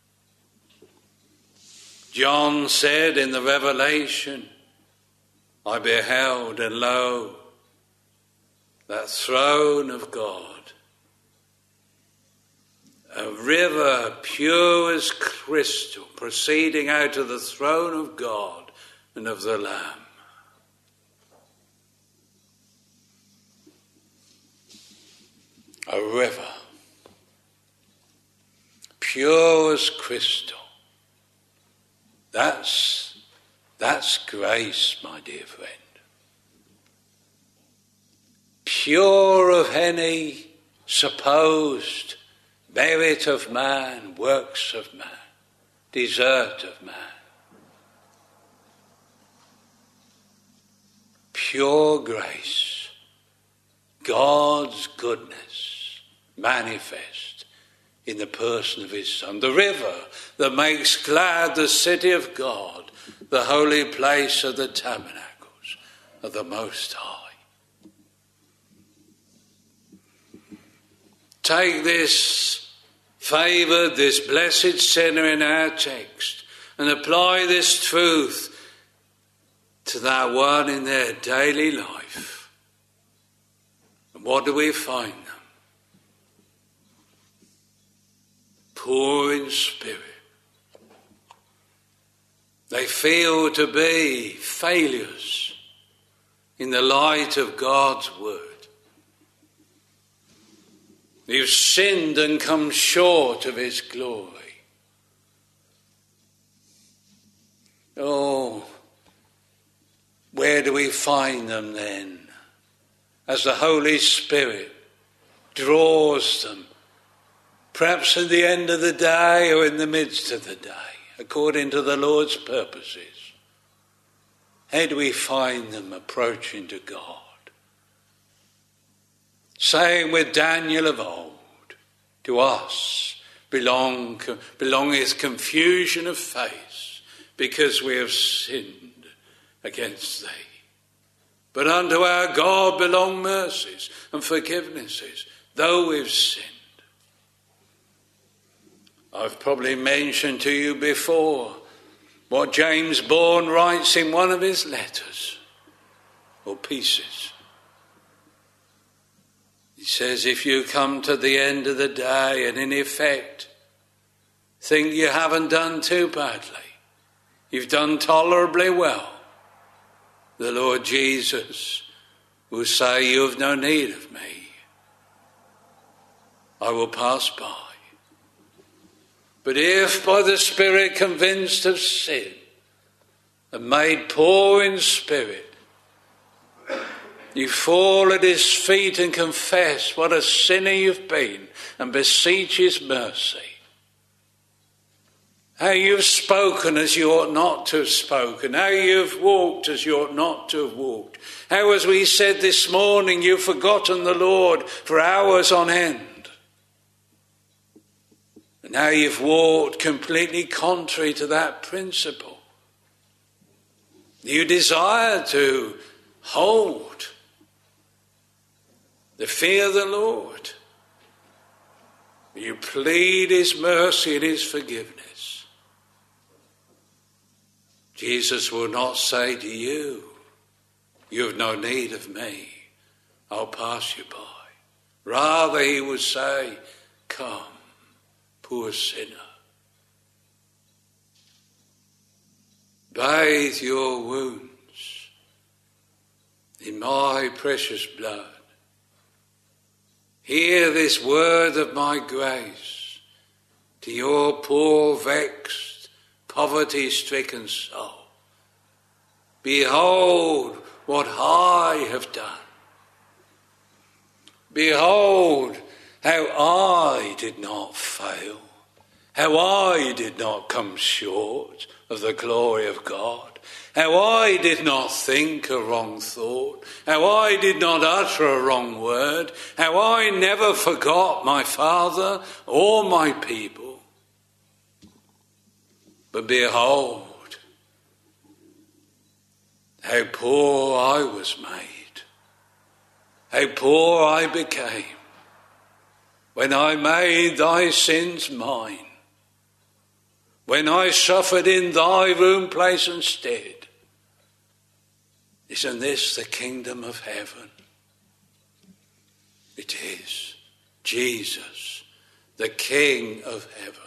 Speaker 2: John said in the Revelation, I beheld, and lo, that throne of God, a river pure as crystal, proceeding out of the throne of God and of the Lamb. A river, pure as crystal. That's, that's grace, my dear friend. Pure of any supposed merit of man, works of man, desert of man. Pure grace, God's goodness manifest in the person of his Son. The river that makes glad the city of God, the holy place of the tabernacles of the Most High. Take this favoured, this blessed sinner in our text and apply this truth to that one in their daily life. And what do we find them? Poor in spirit. They feel to be failures in the light of God's word. You've sinned and come short of his glory. Oh, where do we find them then? As the Holy Spirit draws them, perhaps at the end of the day or in the midst of the day, according to the Lord's purposes. How do we find them approaching to God? Saying with Daniel of old, to us belong, belongeth confusion of face, because we have sinned against thee. But unto our God belong mercies and forgivenesses, though we've sinned. I've probably mentioned to you before what James Bourne writes in one of his letters, or pieces. He says, if you come to the end of the day and in effect think you haven't done too badly, you've done tolerably well, the Lord Jesus will say, you have no need of me. I will pass by. But if by the Spirit convinced of sin and made poor in spirit, you fall at his feet and confess what a sinner you've been and beseech his mercy. How you've spoken as you ought not to have spoken. How you've walked as you ought not to have walked. How, as we said this morning, you've forgotten the Lord for hours on end. And how you've walked completely contrary to that principle. You desire to hold the fear of the Lord. You plead his mercy and his forgiveness. Jesus will not say to you, you have no need of me, I'll pass you by. Rather he would say, come, poor sinner. Bathe your wounds in my precious blood. Hear this word of my grace to your poor, vexed, poverty-stricken soul. Behold what I have done. Behold how I did not fail, how I did not come short of the glory of God, how I did not think a wrong thought, how I did not utter a wrong word, how I never forgot my Father or my people. But behold, how poor I was made, how poor I became, when I made thy sins mine, when I suffered in thy room, place and stead. Isn't this the kingdom of heaven? It is. Jesus, the King of heaven.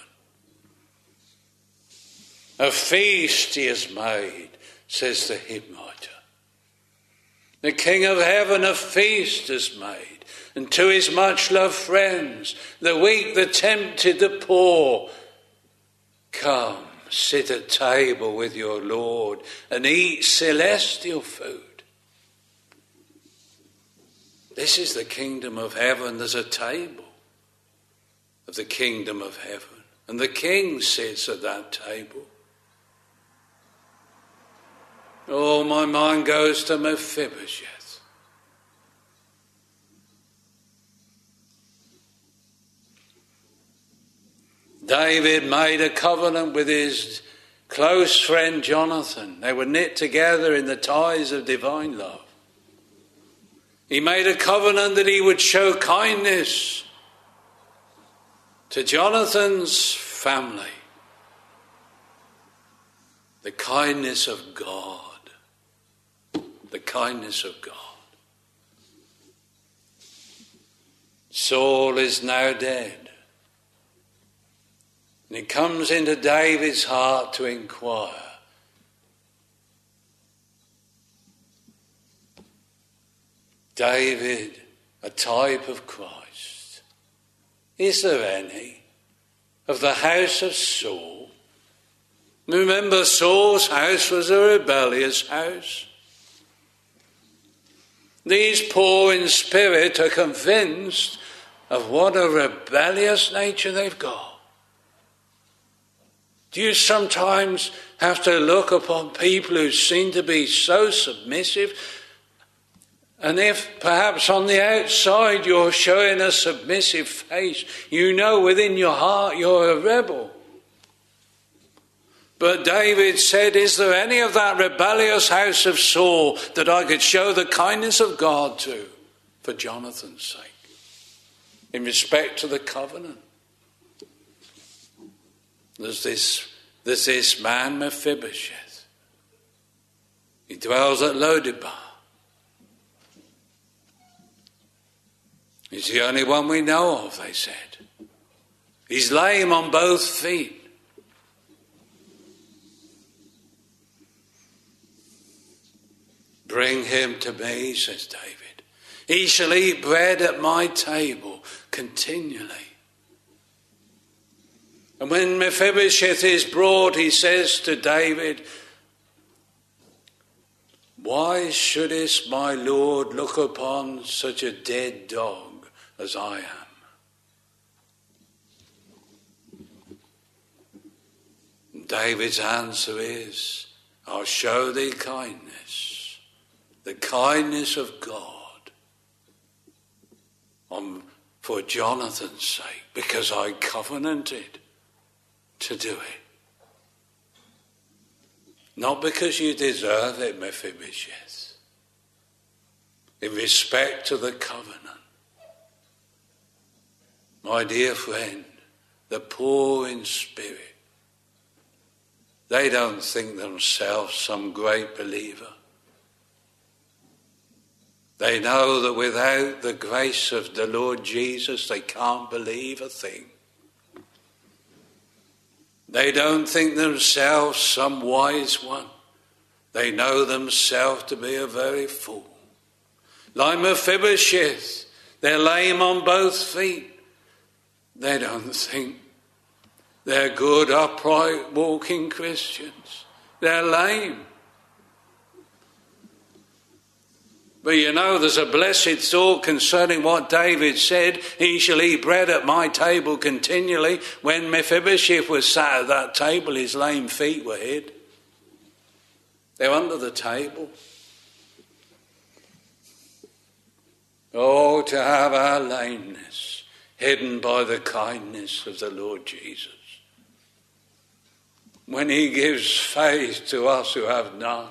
Speaker 2: A feast he has made, says the hymn writer. The King of heaven a feast has made, and to his much-loved friends, the weak, the tempted, the poor, come, sit at table with your Lord and eat celestial food. This is the kingdom of heaven. There's a table of the kingdom of heaven, and the king sits at that table. Oh, my mind goes to Mephibosheth. David made a covenant with his close friend Jonathan. They were knit together in the ties of divine love. He made a covenant that he would show kindness to Jonathan's family. The kindness of God. The kindness of God. Saul is now dead. And it comes into David's heart to inquire. David, a type of Christ. Is there any of the house of Saul? Remember, Saul's house was a rebellious house. These poor in spirit are convinced of what a rebellious nature they've got. Do you sometimes have to look upon people who seem to be so submissive? And if perhaps on the outside you're showing a submissive face, you know within your heart you're a rebel. But David said, is there any of that rebellious house of Saul that I could show the kindness of God to for Jonathan's sake, in respect to the covenant? There's this, there's this man Mephibosheth. He dwells at Lodebar. He's the only one we know of, they said. He's lame on both feet. Bring him to me, says David. He shall eat bread at my table continually. And when Mephibosheth is brought, he says to David, why shouldest my Lord look upon such a dead dog as I am? And David's answer is, I'll show thee kindness, the kindness of God, on, for Jonathan's sake, because I covenanted to do it. Not because you deserve it, Mephibosheth. In respect to the covenant. My dear friend, the poor in spirit, they don't think themselves some great believer. They know that without the grace of the Lord Jesus, they can't believe a thing. They don't think themselves some wise one. They know themselves to be a very fool. Like Mephibosheth, they're lame on both feet. They don't think they're good, upright, walking Christians. They're lame. But you know, there's a blessed thought concerning what David said, he shall eat bread at my table continually. When Mephibosheth was sat at that table, his lame feet were hid. They're under the table. Oh, to have our lameness hidden by the kindness of the Lord Jesus. When he gives faith to us who have none.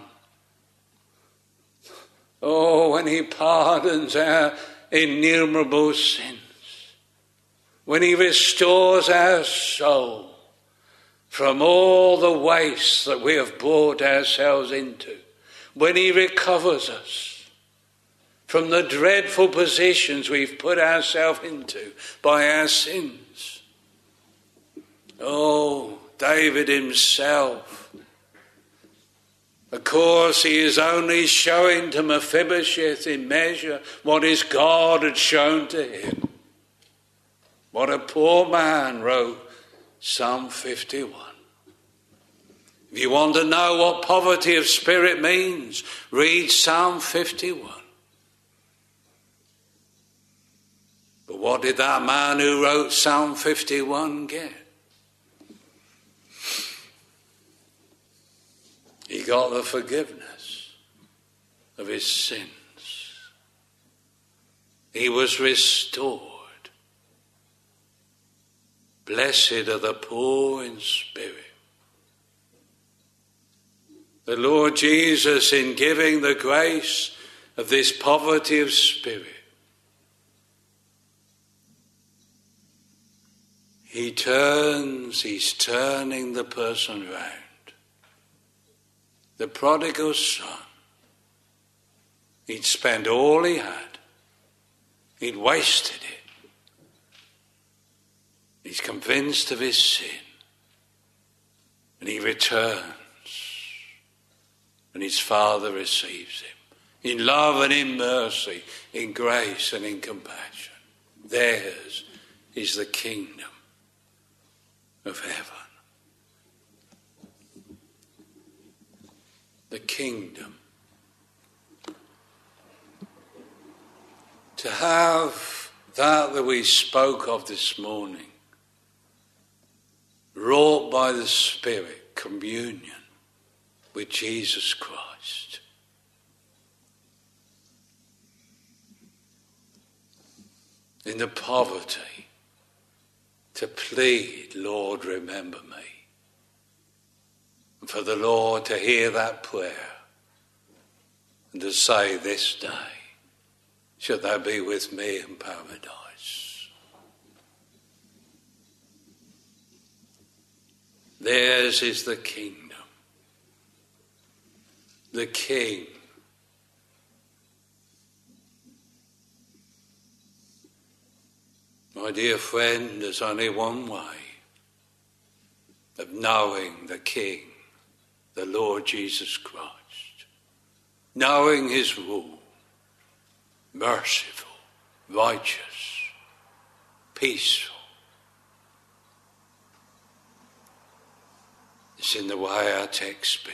Speaker 2: Oh, when he pardons our innumerable sins. When he restores our soul from all the waste that we have brought ourselves into. When he recovers us from the dreadful positions we've put ourselves into by our sins. Oh, David himself, of course, he is only showing to Mephibosheth in measure what his God had shown to him. What a poor man, wrote Psalm fifty-one. If you want to know what poverty of spirit means, read Psalm fifty-one. But what did that man who wrote Psalm fifty-one get? He got the forgiveness of his sins. He was restored. Blessed are the poor in spirit. The Lord Jesus, in giving the grace of this poverty of spirit, he turns, he's turning the person round. The prodigal son, he'd spent all he had. He'd wasted it. He's convinced of his sin. And he returns. And his father receives him. In love and in mercy, in grace and in compassion. Theirs is the kingdom of heaven. The kingdom. To have that that we spoke of this morning, wrought by the Spirit, communion with Jesus Christ. In the poverty, to plead, Lord, remember me. And for the Lord to hear that prayer and to say, this day shalt thou be with me in paradise. Theirs is the kingdom. The King. My dear friend, there's only one way of knowing the King, the Lord Jesus Christ. Knowing his rule, merciful, righteous, peaceful. It's in the way our text speaks.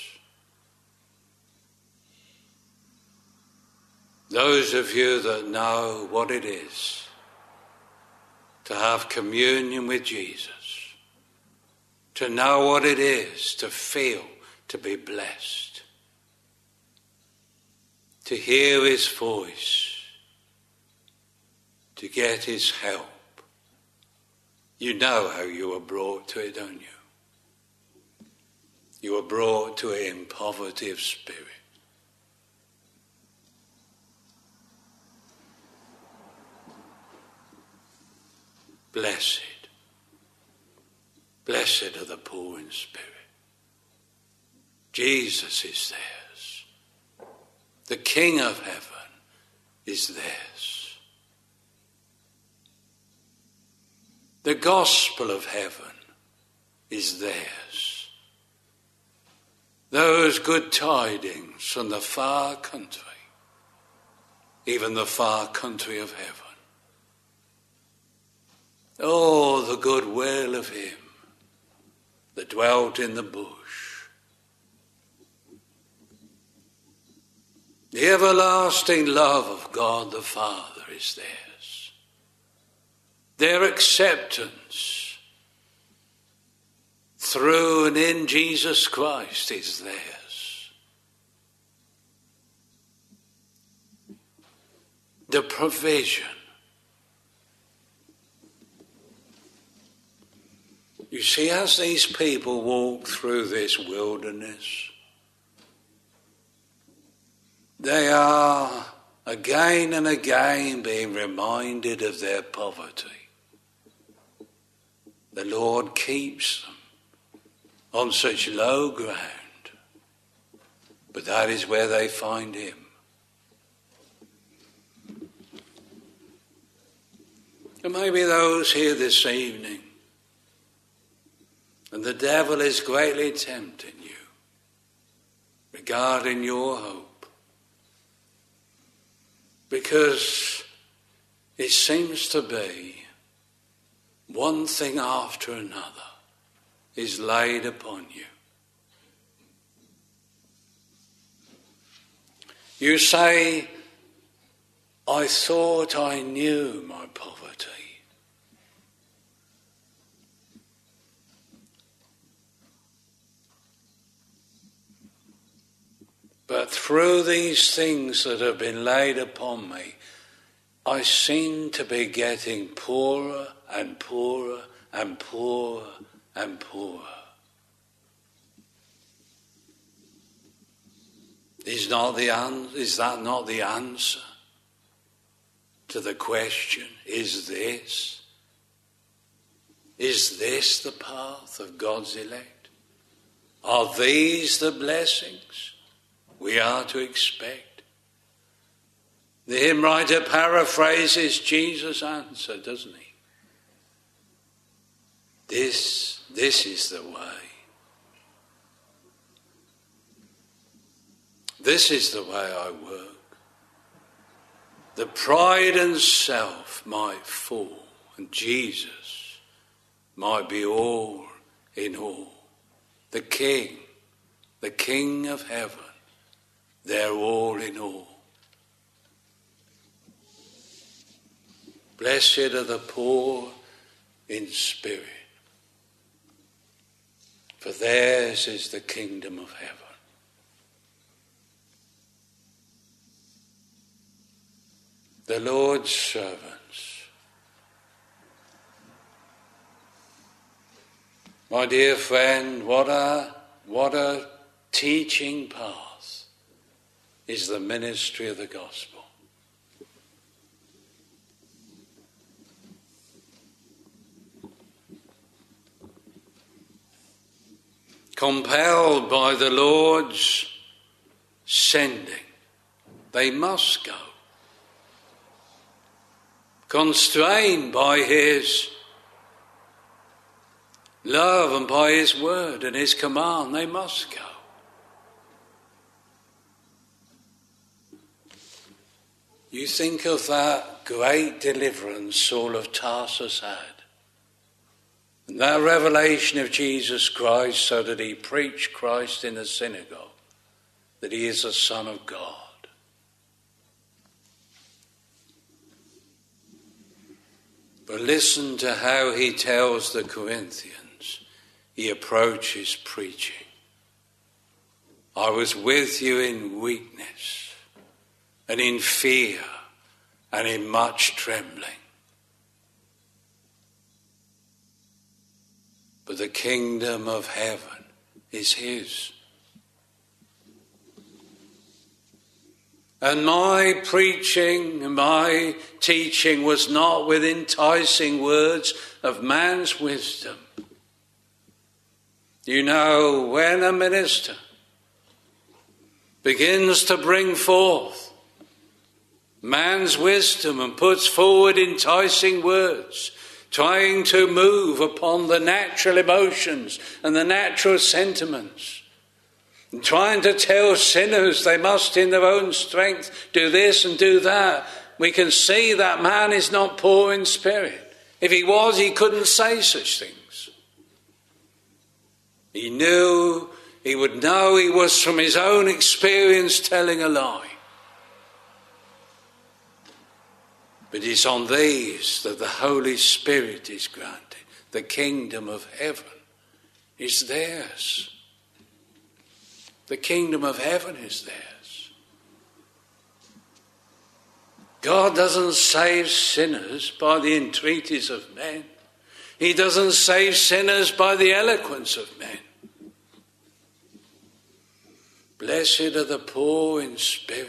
Speaker 2: Those of you that know what it is to have communion with Jesus, to know what it is to feel to be blessed, to hear his voice, to get his help. You know how you were brought to it, don't you? You were brought to it in poverty of spirit. Blessed, blessed are the poor in spirit. Jesus is theirs. The King of heaven is theirs. The gospel of heaven is theirs. Those good tidings from the far country, even the far country of heaven. Oh, the goodwill of him that dwelt in the bush. The everlasting love of God the Father is theirs. Their acceptance through and in Jesus Christ is theirs. The provision. You see, as these people walk through this wilderness, they are again and again being reminded of their poverty. The Lord keeps them on such low ground, but that is where they find Him. There may be those here this evening, and the devil is greatly tempting you regarding your hope, because it seems to be one thing after another is laid upon you. You say, I thought I knew my poverty. But through these things that have been laid upon me, I seem to be getting poorer and poorer and poorer and poorer. Is not the an- is that not the answer to the question, is this? Is this the path of God's elect? Are these the blessings we are to expect? The hymn writer paraphrases Jesus' answer, doesn't he? This, this is the way. This is the way I work. The pride and self might fall, and Jesus might be all in all. The King, the King of heaven, they're all in all. Blessed are the poor in spirit, for theirs is the kingdom of heaven. The Lord's servants. My dear friend, what a, what a teaching path is the ministry of the gospel. Compelled by the Lord's sending, they must go. Constrained by His love and by His word and His command, they must go. You think of that great deliverance Saul of Tarsus had, and that revelation of Jesus Christ, so that he preached Christ in the synagogue, that he is the Son of God. But listen to how he tells the Corinthians he approaches preaching. I was with you in weakness and in fear and in much trembling. But the kingdom of heaven is his. And my preaching and my teaching was not with enticing words of man's wisdom. You know, when a minister begins to bring forth man's wisdom and puts forward enticing words, trying to move upon the natural emotions and the natural sentiments, and trying to tell sinners they must in their own strength do this and do that, we can see that man is not poor in spirit. If he was, he couldn't say such things. He knew, he would know he was from his own experience telling a lie. But it's on these that the Holy Spirit is granted. The kingdom of heaven is theirs. The kingdom of heaven is theirs. God doesn't save sinners by the entreaties of men. He doesn't save sinners by the eloquence of men. Blessed are the poor in spirit.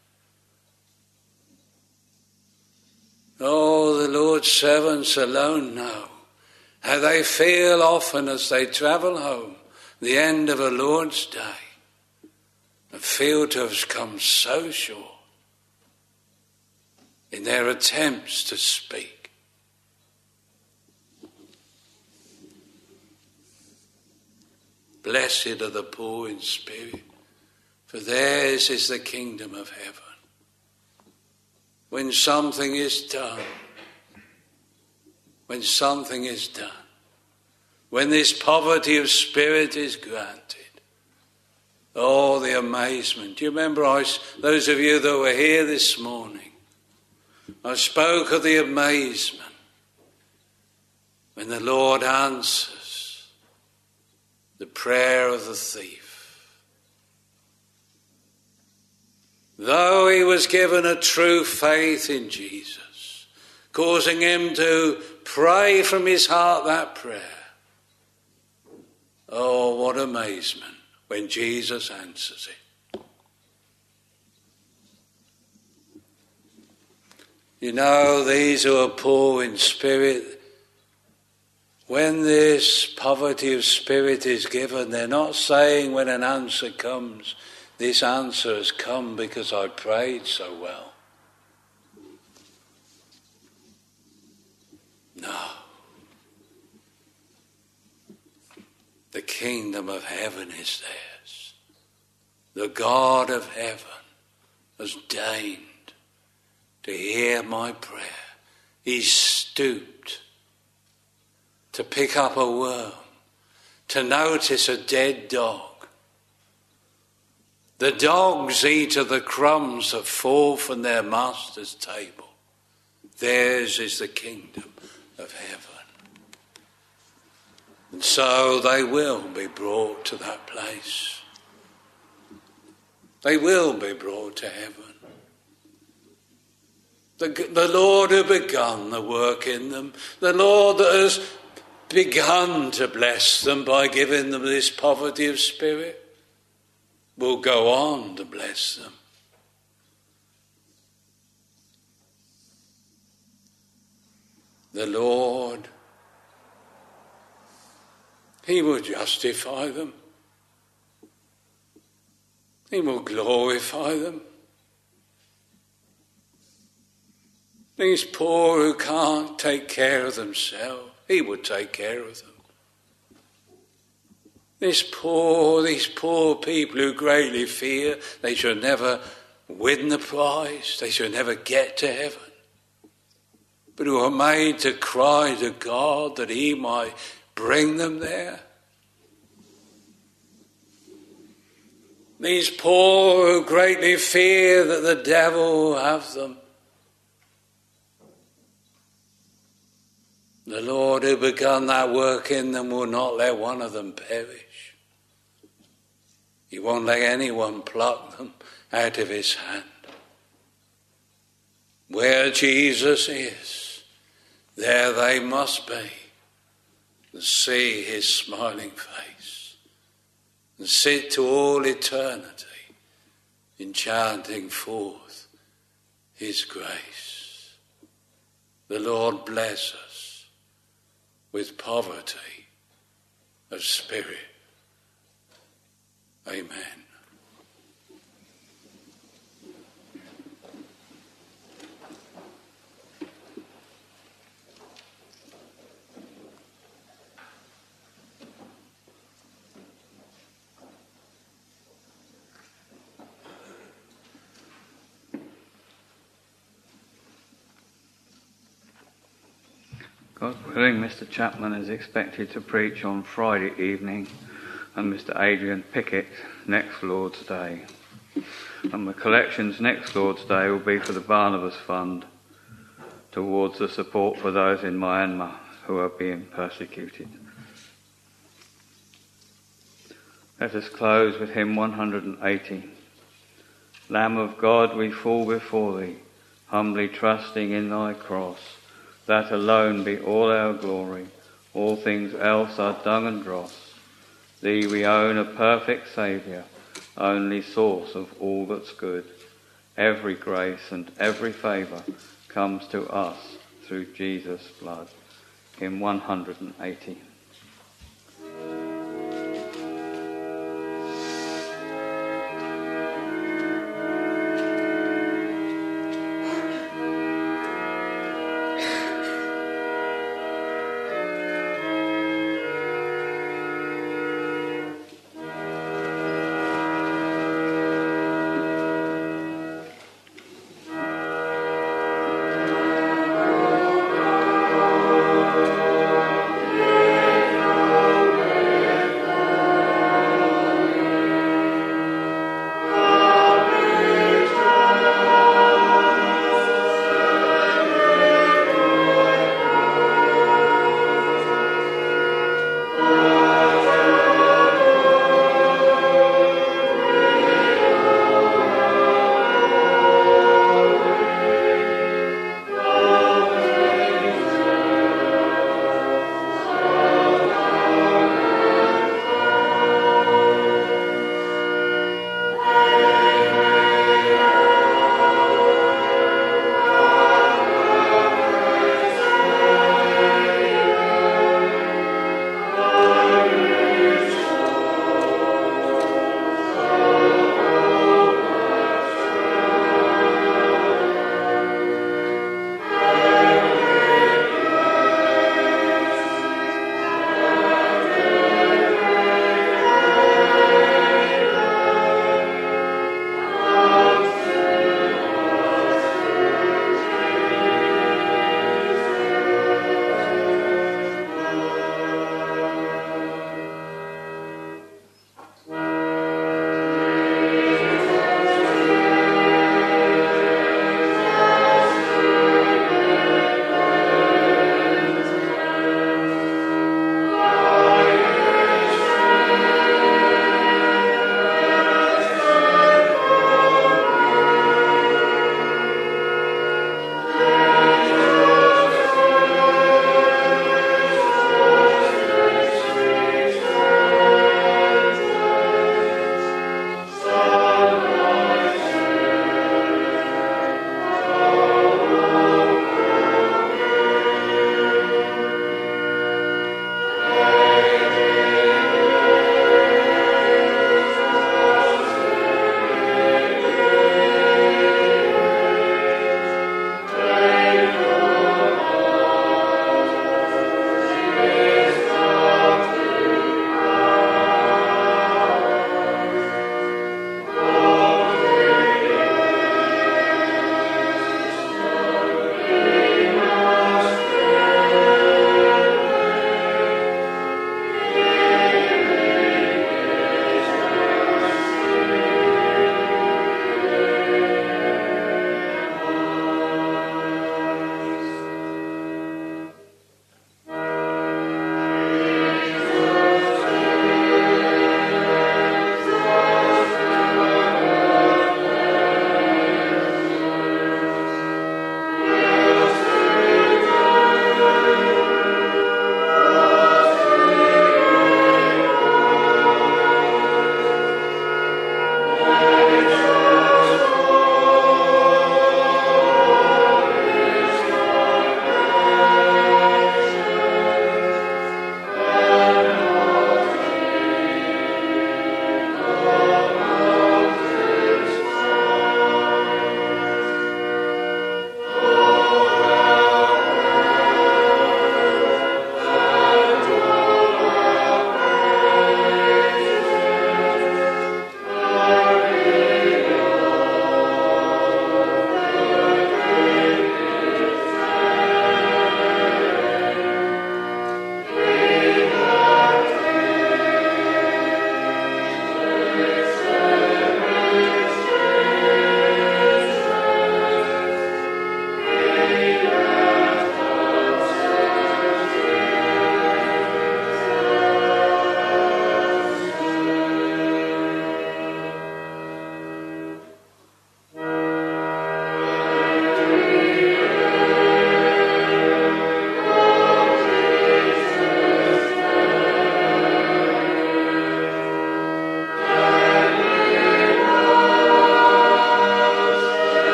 Speaker 2: Oh, the Lord's servants alone know how they feel often as they travel home, the end of a Lord's day, and feel to have come so short in their attempts to speak. Blessed are the poor in spirit, for theirs is the kingdom of heaven. When something is done, when something is done, when this poverty of spirit is granted, oh, the amazement. Do you remember, I, those of you that were here this morning, I spoke of the amazement when the Lord answers the prayer of the thief. Though he was given a true faith in Jesus, causing him to pray from his heart that prayer. Oh, what amazement when Jesus answers it. You know, these who are poor in spirit, when this poverty of spirit is given, they're not saying when an answer comes, this answer has come because I prayed so well. No. The kingdom of heaven is theirs. The God of heaven has deigned to hear my prayer. He stooped to pick up a worm, to notice a dead dog. The dogs eat of the crumbs that fall from their master's table. Theirs is the kingdom of heaven. And so they will be brought to that place. They will be brought to heaven. The, the Lord who begun the work in them, the Lord that has begun to bless them by giving them this poverty of spirit, will go on to bless them. The Lord, he will justify them. He will glorify them. These poor who can't take care of themselves, he will take care of them. This poor, these poor people who greatly fear they shall never win the prize, they shall never get to heaven, but who are made to cry to God that he might bring them there. These poor who greatly fear that the devil will have them. The Lord who begun that work in them will not let one of them perish. He won't let anyone pluck them out of his hand. Where Jesus is, there they must be, and see his smiling face, and sit to all eternity in chanting forth his grace. The Lord bless us with poverty of spirit. Amen.
Speaker 1: God willing, Mister Chapman is expected to preach on Friday evening, and Mister Adrian Pickett next Lord's Day. And the collections next Lord's Day will be for the Barnabas Fund, towards the support for those in Myanmar who are being persecuted. Let us close with hymn one hundred eighty. Lamb of God, we fall before thee, humbly trusting in thy cross. That alone be all our glory, all things else are dung and dross. Thee we own a perfect Saviour, only source of all that's good. Every grace and every favour comes to us through Jesus' blood. Hymn one hundred eighty.
Speaker 3: Amen.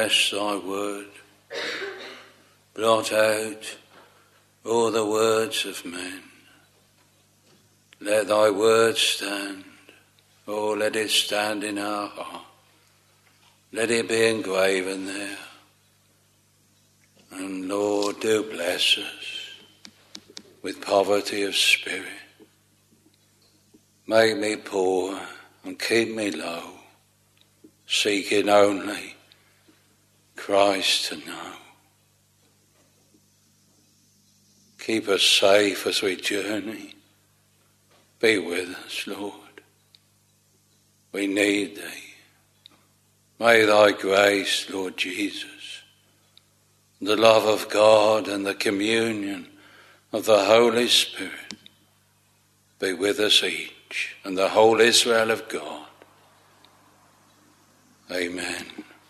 Speaker 2: bless thy word. Blot out all the words of men. Let thy word stand. Oh, let it stand in our heart. Let it be engraven there. And Lord, do bless us with poverty of spirit. Make me poor and keep me low, seeking only Christ to know. Keep us safe as we journey. Be with us, Lord. We need thee. May thy grace, Lord Jesus, the love of God and the communion of the Holy Spirit be with us each and the whole Israel of God. Amen.